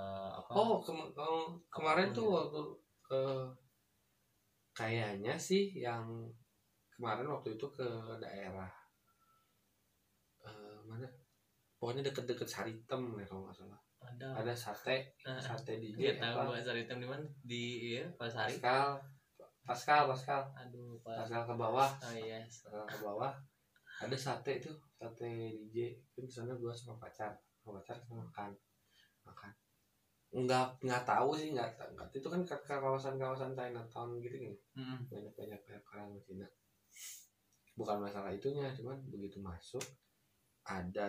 [SPEAKER 1] kemarin tuh waktu kayaknya sih yang kemarin waktu itu ke daerah mana pokoknya deket-deket Saritem ya kalau nggak salah, ada sate DJ.
[SPEAKER 2] Tahu Saritem di mana? Di Pasari.
[SPEAKER 1] Pascal
[SPEAKER 2] Aduh
[SPEAKER 1] Pascal ke bawah.
[SPEAKER 2] Yes.
[SPEAKER 1] Ke bawah ada sate DJ kan. Di sana gua sama pacar makan nggak tahu sih, nggak itu kan kawasan Chinatown gitu kan. Banyak orang Cina, bukan masalah itunya, cuman begitu masuk ada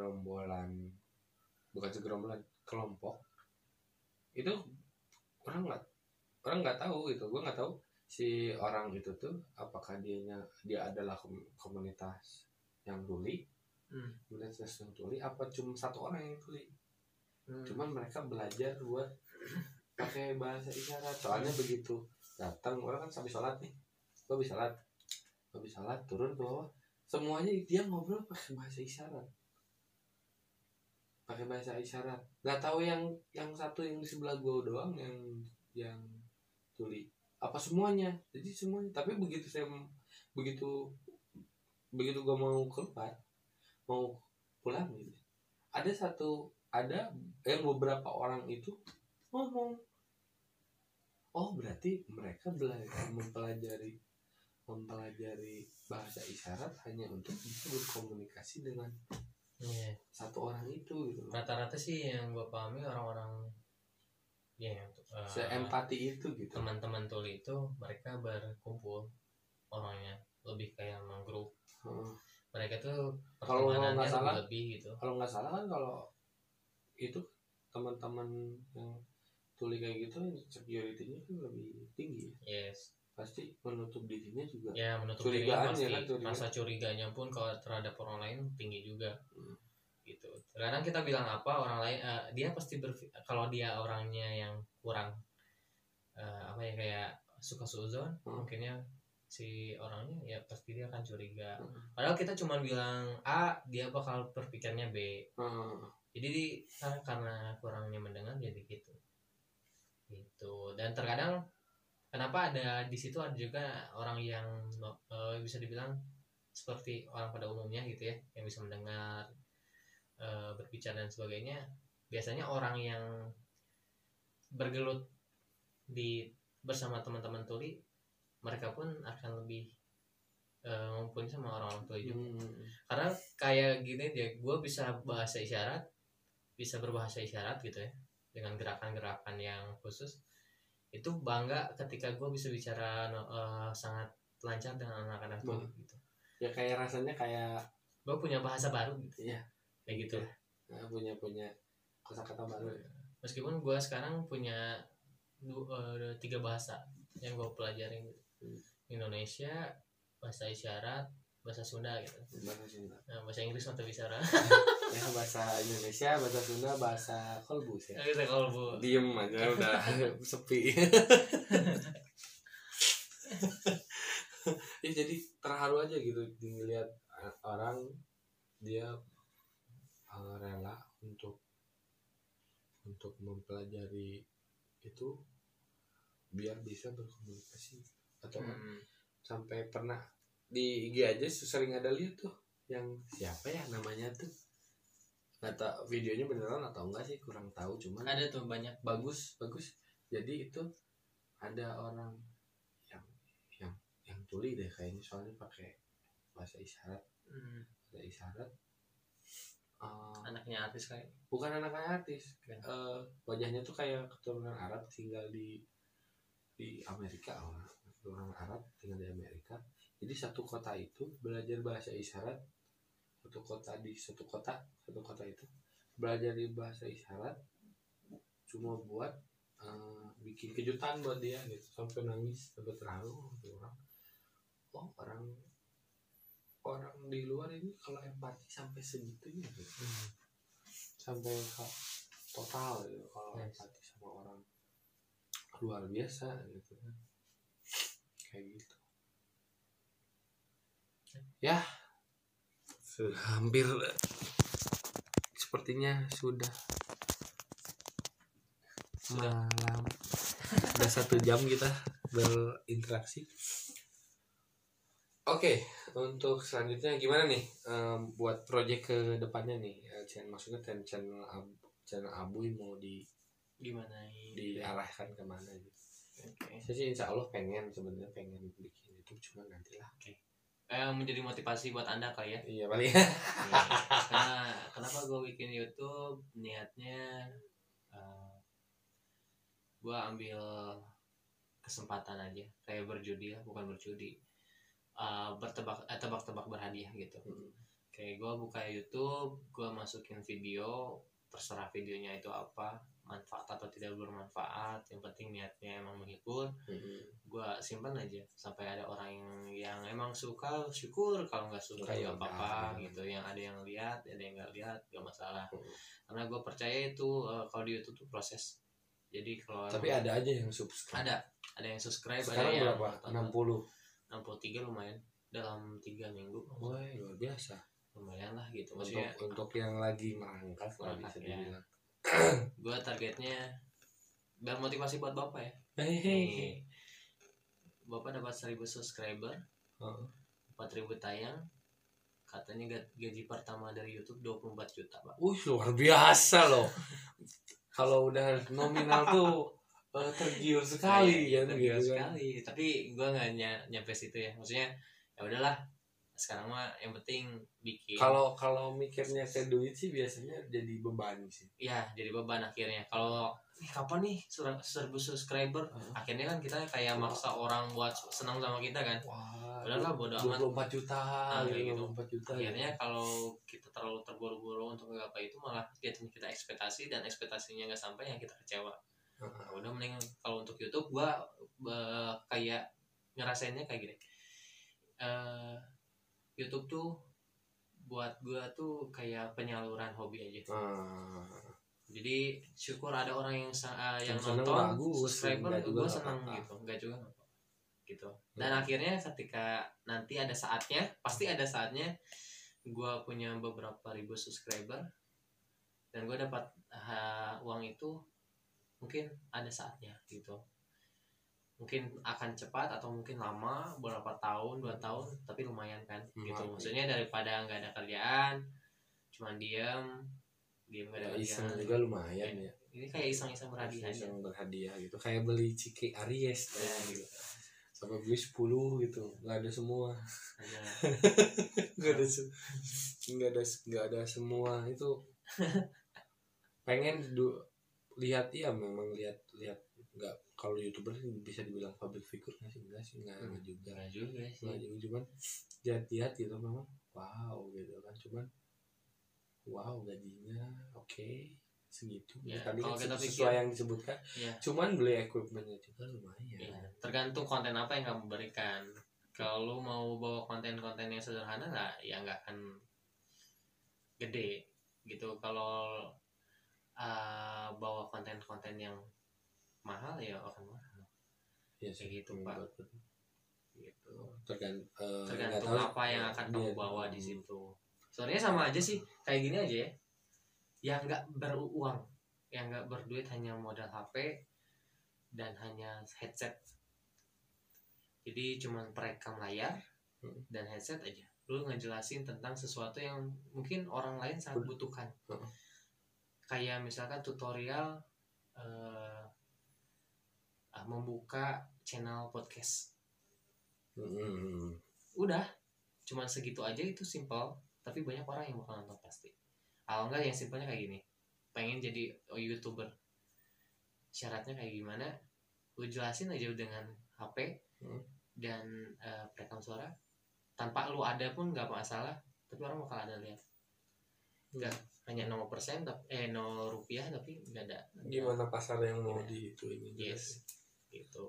[SPEAKER 1] kelompok itu orang nggak tahu gitu. Gue nggak tahu si orang itu tuh apakah dia adalah komunitas yang tuli, komunitas yang tuli apa cuma satu orang yang tuli. Cuman mereka belajar buat pakai bahasa isyarat. Soalnya begitu datang orang kan sambil sholat nih, gue habis sholat turun ke bawah, semuanya dia ngobrol pakai bahasa isyarat. pakai bahasa isyarat. Nggak tahu yang satu yang di sebelah gua doang yang tuli apa semuanya, jadi semuanya. Tapi begitu begitu gua mau keluar, mau pulang gitu, ada yang beberapa orang itu ngomong, oh berarti mereka mempelajari bahasa isyarat hanya untuk bisa berkomunikasi dengan satu orang itu gitu.
[SPEAKER 2] Rata-rata sih yang gue pahami orang-orang ya
[SPEAKER 1] seempati itu gitu.
[SPEAKER 2] Teman-teman tuli itu mereka berkumpul orangnya lebih kayak sama grup. Mereka tuh pertemanannya lebih gitu.
[SPEAKER 1] Kalau nggak salah kan kalau itu teman-teman yang tuli kayak gitu security-nya kan lebih tinggi.
[SPEAKER 2] Yes.
[SPEAKER 1] Pasti menutup dirinya juga.
[SPEAKER 2] Ya, menutup dirinya pasti. Rasa curiganya pun kalau terhadap orang lain tinggi juga. Gitu. Kadang kita bilang apa orang lain, dia pasti kalau dia orangnya yang kurang kayak suka suzon, mungkinnya si orangnya ya pasti dia akan curiga. Padahal kita cuma bilang A, dia bakal berpikirnya B. Jadi karena kurangnya mendengar jadi gitu. Dan terkadang kenapa ada di situ ada juga orang yang bisa dibilang seperti orang pada umumnya gitu ya, yang bisa mendengar, berbicara dan sebagainya. Biasanya orang yang bergelut bersama teman-teman tuli, mereka pun akan lebih ngumpulin sama orang-orang tuli juga. Karena kayak gini dia, gue bisa berbahasa isyarat gitu ya, dengan gerakan-gerakan yang khusus. Itu bangga ketika gue bisa bicara sangat lancar dengan anak-anak tuli gitu.
[SPEAKER 1] Ya kayak rasanya kayak
[SPEAKER 2] gue punya bahasa baru gitu.
[SPEAKER 1] Iya.
[SPEAKER 2] Kayak gitu.
[SPEAKER 1] Nah, punya kosakata baru.
[SPEAKER 2] Meskipun gue sekarang punya 3 bahasa yang gue pelajarin gitu. Indonesia, bahasa isyarat, bahasa Sunda gitu. Nah, bahasa Inggris mata bicara.
[SPEAKER 1] Ya, bahasa Indonesia, bahasa Sunda, bahasa kolbus ya.
[SPEAKER 2] Kita kolbu.
[SPEAKER 1] Diem aja udah sepi. Ya jadi terharu aja gitu dilihat orang dia rela untuk mempelajari itu biar bisa berkomunikasi atau sampai pernah di IG aja sering ada lihat tuh yang siapa ya namanya tuh, nggak tahu videonya beneran atau enggak sih, kurang tahu, cuman
[SPEAKER 2] ada tuh banyak
[SPEAKER 1] bagus. Jadi itu ada orang yang tuli deh kayaknya, soalnya pakai bahasa isyarat. Bahasa isyarat.
[SPEAKER 2] Anaknya artis kayak?
[SPEAKER 1] Bukan anaknya artis. Wajahnya tuh kayak keturunan Arab tinggal di Amerika, keturunan Arab tinggal di Amerika. Jadi satu kota itu belajar bahasa isyarat, satu kota itu belajar di bahasa isyarat cuma buat bikin kejutan buat dia gitu, sampai nangis, sampai terharu orang. Oh, orang di luar ini kalau empati sampai segitunya gitu. Sampai total gitu kalau empati sama orang, luar biasa gitu kan. Kayak gitu. Ya, sudah hampir, sepertinya sudah malam. Udah 1 jam kita berinteraksi. Oke, untuk selanjutnya gimana nih buat project ke depannya nih? Maksudnya channel Abuy mau
[SPEAKER 2] gimana
[SPEAKER 1] diarahkan kemana gitu? Saya sih insya Allah sebenarnya pengen bikin itu, cuma nantilah.
[SPEAKER 2] Menjadi motivasi buat Anda kali ya.
[SPEAKER 1] Iya paling.
[SPEAKER 2] Kenapa gue bikin YouTube? Niatnya gue ambil kesempatan aja, kayak berjudi lah, bukan berjudi. Tebak-tebak berhadiah gitu. Kayak gue buka YouTube, gue masukin video, terserah videonya itu apa, manfaat atau tidak bermanfaat, yang penting niatnya emang menghibur. Gue simpan aja sampai ada orang yang emang suka, syukur. Kalau nggak suka ya apa-apa gitu. Yang ada yang lihat, ada yang nggak lihat, gak masalah. Karena gue percaya itu kalau di YouTube tuh proses. Jadi kalau
[SPEAKER 1] tapi ada aja yang subscribe.
[SPEAKER 2] Ada yang subscribe.
[SPEAKER 1] Sekarang berapa? 63
[SPEAKER 2] lumayan dalam 3 minggu.
[SPEAKER 1] Wah, luar biasa.
[SPEAKER 2] lumayan lah gitu maksudnya.
[SPEAKER 1] Untuk yang lagi mangkat lah bisa
[SPEAKER 2] ya.
[SPEAKER 1] dibilang.
[SPEAKER 2] Gue targetnya biar motivasi buat bapak ya.
[SPEAKER 1] Hehehe.
[SPEAKER 2] Bapak dapat 1000 subscriber, 4.000 tayang. Katanya gaji pertama dari YouTube 24 juta, Pak.
[SPEAKER 1] Luar biasa loh. Kalau udah nominal tuh tergiur sekali ya,
[SPEAKER 2] tergiur sekali. Tapi gue nggak nyampe situ ya. Maksudnya ya udahlah. Sekarang mah yang penting bikin.
[SPEAKER 1] Kalau mikirnya ke duit sih biasanya jadi beban sih.
[SPEAKER 2] Iya, jadi beban akhirnya. Kalau kapan nih 1000 subscriber? Akhirnya kan kita kayak maksa orang buat senang sama kita kan.
[SPEAKER 1] Wah,
[SPEAKER 2] udahlah bodo amat.
[SPEAKER 1] 24 juta gitu. 24 juta.
[SPEAKER 2] Akhirnya kalau kita terlalu terburu-buru untuk menggapai itu malah jatuhnya kita ekspektasi dan ekspektasinya nggak sampai yang kita kecewa. Udah mending kalau untuk YouTube gua kayak ngerasainnya kayak gini. YouTube tuh buat gua tuh kayak penyaluran hobi aja. Jadi syukur ada orang yang nonton,
[SPEAKER 1] bagus,
[SPEAKER 2] subscriber gua senang gitu, enggak juga apa gitu. Dan akhirnya ketika nanti ada saatnya, pasti ada saatnya gua punya beberapa ribu subscriber dan gua dapat uang itu, mungkin ada saatnya gitu. Mungkin akan cepat atau mungkin lama, beberapa tahun, 2 tahun, tapi lumayan kan gitu. Maksudnya daripada nggak ada kerjaan, cuma diam nggak ada
[SPEAKER 1] iseng
[SPEAKER 2] kerjaan
[SPEAKER 1] juga lumayan ya.
[SPEAKER 2] Ini kayak iseng-iseng berhadiah aja.
[SPEAKER 1] Berhadiah gitu, kayak beli ciki Aries gitu. Sampai beli 10 gitu, nggak ada semua. nggak ada semua itu. Pengen lihat ya, memang lihat nggak. Kalau YouTuber bisa dibilang public figure nggak sih nggak juga sih. Cuman lihat gitu memang wow gitu kan, cuman wow gajinya oke, segitu ya, tadi kan sesuai yang disebutkan ya. Cuman beli equipmentnya juga lumayan ya.
[SPEAKER 2] Tergantung konten apa yang kamu berikan. Kalau mau bawa konten-konten yang sederhana ya nggak akan gede gitu. Kalau bawa konten-konten yang mahal ya akan mahal ya, kayak gitu Pak. Gitu. Tergantung apa yang akan kamu bawa di situ. Sebenarnya sama aja sih, kayak gini aja ya. Yang nggak beruang, yang nggak berduit hanya modal HP dan hanya headset. Jadi cuma perekam layar dan headset aja. Lu ngejelasin tentang sesuatu yang mungkin orang lain sangat butuhkan. Kayak misalkan tutorial membuka channel podcast. Udah, cuman segitu aja, itu simple, tapi banyak orang yang bakal nonton pasti. Kalau enggak yang simpelnya kayak gini, pengen jadi YouTuber, syaratnya kayak gimana, lu jelasin aja dengan HP dan perekam suara, tanpa lu ada pun nggak masalah, tapi orang bakal ada lihat. Enggak hanya 0%, 0 rupiah, tapi nggak ada.
[SPEAKER 1] Gimana pasar yang mau di itu ini?
[SPEAKER 2] Yes. Gitu.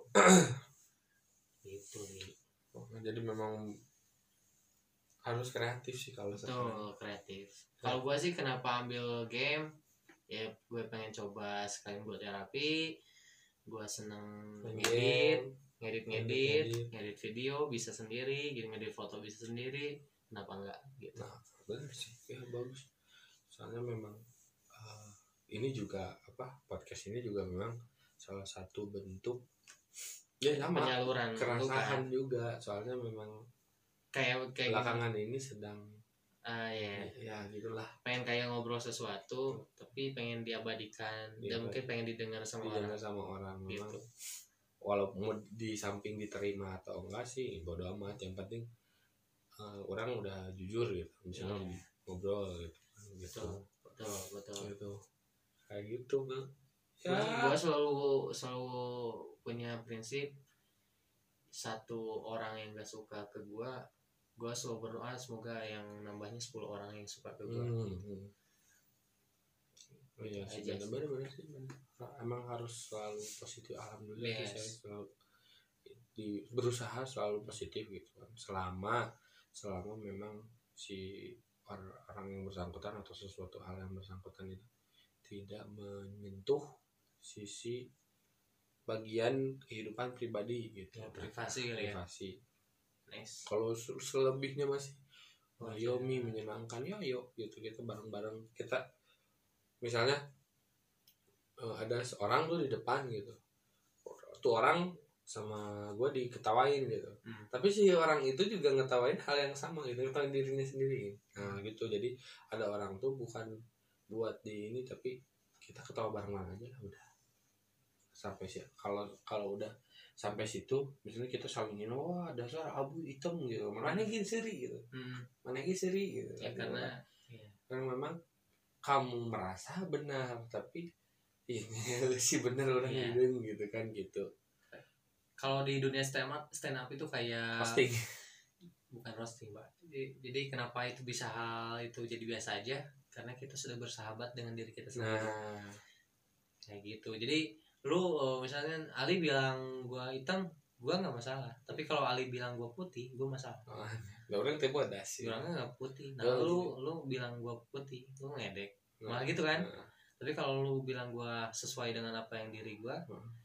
[SPEAKER 2] Gitu nih.
[SPEAKER 1] Jadi memang harus kreatif sih kalau
[SPEAKER 2] sekarang. Kreatif. Kalau gue sih kenapa ambil game? Ya gue pengen coba sekalian buat terapi. Gue seneng ngedit video bisa sendiri, jadi ngedit foto bisa sendiri. Kenapa enggak? Gitu.
[SPEAKER 1] Nah, benar sih. Ya bagus. Soalnya memang ini juga podcast ini juga memang salah satu bentuk
[SPEAKER 2] penyaluran
[SPEAKER 1] kerasahan juga. Soalnya memang kayak belakangan ini sedang ya gitulah,
[SPEAKER 2] pengen kayak ngobrol sesuatu tapi pengen diabadikan dan mungkin pengen didengar sama
[SPEAKER 1] orang gitu. Walaupun di samping diterima atau enggak sih bodo amat, yang penting orang udah jujur gitu misalnya ngobrol gitu. Betul gitu, kayak gitu kan ya.
[SPEAKER 2] Gue selalu punya prinsip, satu orang yang gak suka ke gue selalu berdoa semoga yang nambahnya 10 orang yang suka ke gue.
[SPEAKER 1] Iya sih, benar sih. Emang harus selalu positif. Alhamdulillah saya selalu berusaha selalu positif gitu kan. Selama memang si orang yang bersangkutan atau sesuatu hal yang bersangkutan itu tidak menyentuh sisi bagian kehidupan pribadi gitu.
[SPEAKER 2] Privasi kali ya.
[SPEAKER 1] Privasi.
[SPEAKER 2] Nice.
[SPEAKER 1] Kalau selebihnya masih Yomi menyenangkan, yuk gitu, kita bareng-bareng. Kita misalnya ada seorang tuh di depan gitu, tuh orang sama gue diketawain gitu, tapi si orang itu juga ngetawain hal yang sama gitu, ngetawain dirinya sendiri. Nah gitu, jadi ada orang tuh bukan buat di ini, tapi kita ketawa bareng-bareng aja lah udah. Sampai sih kalau udah sampai situ, misalnya kita saling ngino, wah dasar abu hitam gitu, mana gini seri gitu, mana gini seri gitu.
[SPEAKER 2] Ya karena
[SPEAKER 1] memang kamu merasa benar, tapi ini si benar orang gitu kan gitu.
[SPEAKER 2] Kalau di dunia stand up itu kayak
[SPEAKER 1] roasting,
[SPEAKER 2] bukan roasting, Pak. Jadi kenapa itu bisa hal itu jadi biasa aja? Karena kita sudah bersahabat dengan diri kita sendiri.
[SPEAKER 1] Nah,
[SPEAKER 2] kayak gitu. Jadi lu misalnya Ali bilang gua hitam, gua nggak masalah. Tapi kalau Ali bilang gua putih, gua masalah.
[SPEAKER 1] orang teh bodas sih.
[SPEAKER 2] Bilangnya nggak putih. Nah, lu bilang gua putih, lu ngedek. Malah gitu kan? Tapi kalau lu bilang gua sesuai dengan apa yang diri gua,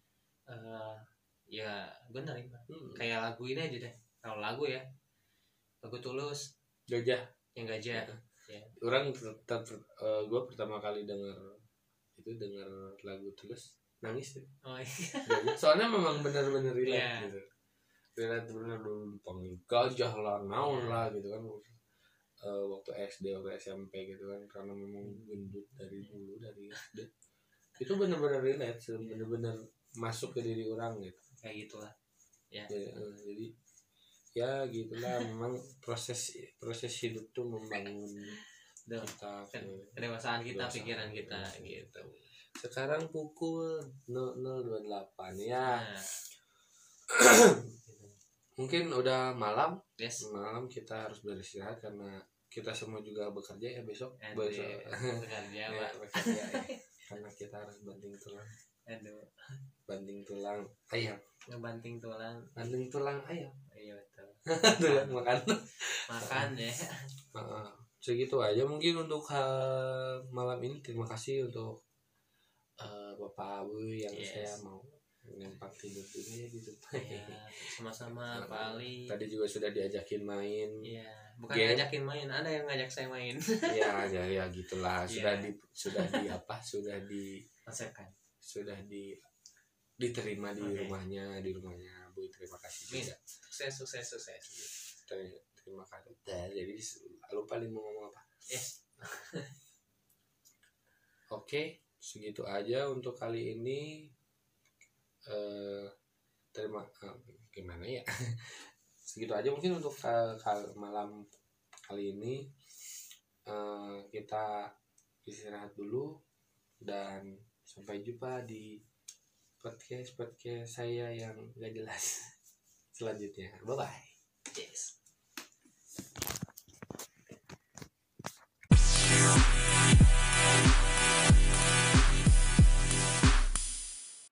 [SPEAKER 2] ya gue nerima. Kayak lagu ini aja deh. Kalau lagu ya, lagu Tulus,
[SPEAKER 1] Gajah,
[SPEAKER 2] yang Gajah. Ya.
[SPEAKER 1] Orang tetap gue pertama kali dengar lagu Tulus nangis deh.
[SPEAKER 2] Oh iya.
[SPEAKER 1] Soalnya memang benar-benar relate gitu. Relate benar panggil gajah lah, naon lah gitu kan. Waktu SD, waktu SMP gitu kan, karena memang gendut dari dulu, dari SD. Itu benar-benar relate, benar-benar masuk ke diri orang gitu.
[SPEAKER 2] Kayak gitulah. Ya.
[SPEAKER 1] Jadi ya gitulah, memang proses hidup tuh membangun kita,
[SPEAKER 2] kedewasaan kita, pikiran kita gitu.
[SPEAKER 1] Sekarang pukul 00.28 ya. Mungkin udah malam. Malam kita harus beristirahat karena kita semua juga bekerja ya besok.
[SPEAKER 2] Bekerja, Pak.
[SPEAKER 1] Bekerja ya. Karena kita harus banting tulang. Banting tulang ayam.
[SPEAKER 2] Ngebanting tulang.
[SPEAKER 1] Banting tulang ayam.
[SPEAKER 2] Iya betul.
[SPEAKER 1] Tulang makan
[SPEAKER 2] ya.
[SPEAKER 1] Segitu aja mungkin untuk malam ini. Terima kasih untuk Bapak Abu yang saya mau ngempak tidur juga ya gitu.
[SPEAKER 2] Sama-sama Pak Ali.
[SPEAKER 1] Tadi juga sudah diajakin main.
[SPEAKER 2] Iya. Bukan ngajakin main, ada yang ngajak saya main.
[SPEAKER 1] ya gitulah. Sudah diterima di rumahnya Bu. Terima kasih juga.
[SPEAKER 2] Sukses.
[SPEAKER 1] Terima kasih. Jadi lupa mau ngomong apa? Oke, segitu aja untuk kali ini. Gimana ya? Segitu aja mungkin untuk malam kali ini. Kita istirahat dulu dan sampai jumpa di podcast saya yang gak jelas selanjutnya. Bye bye.
[SPEAKER 2] Yes.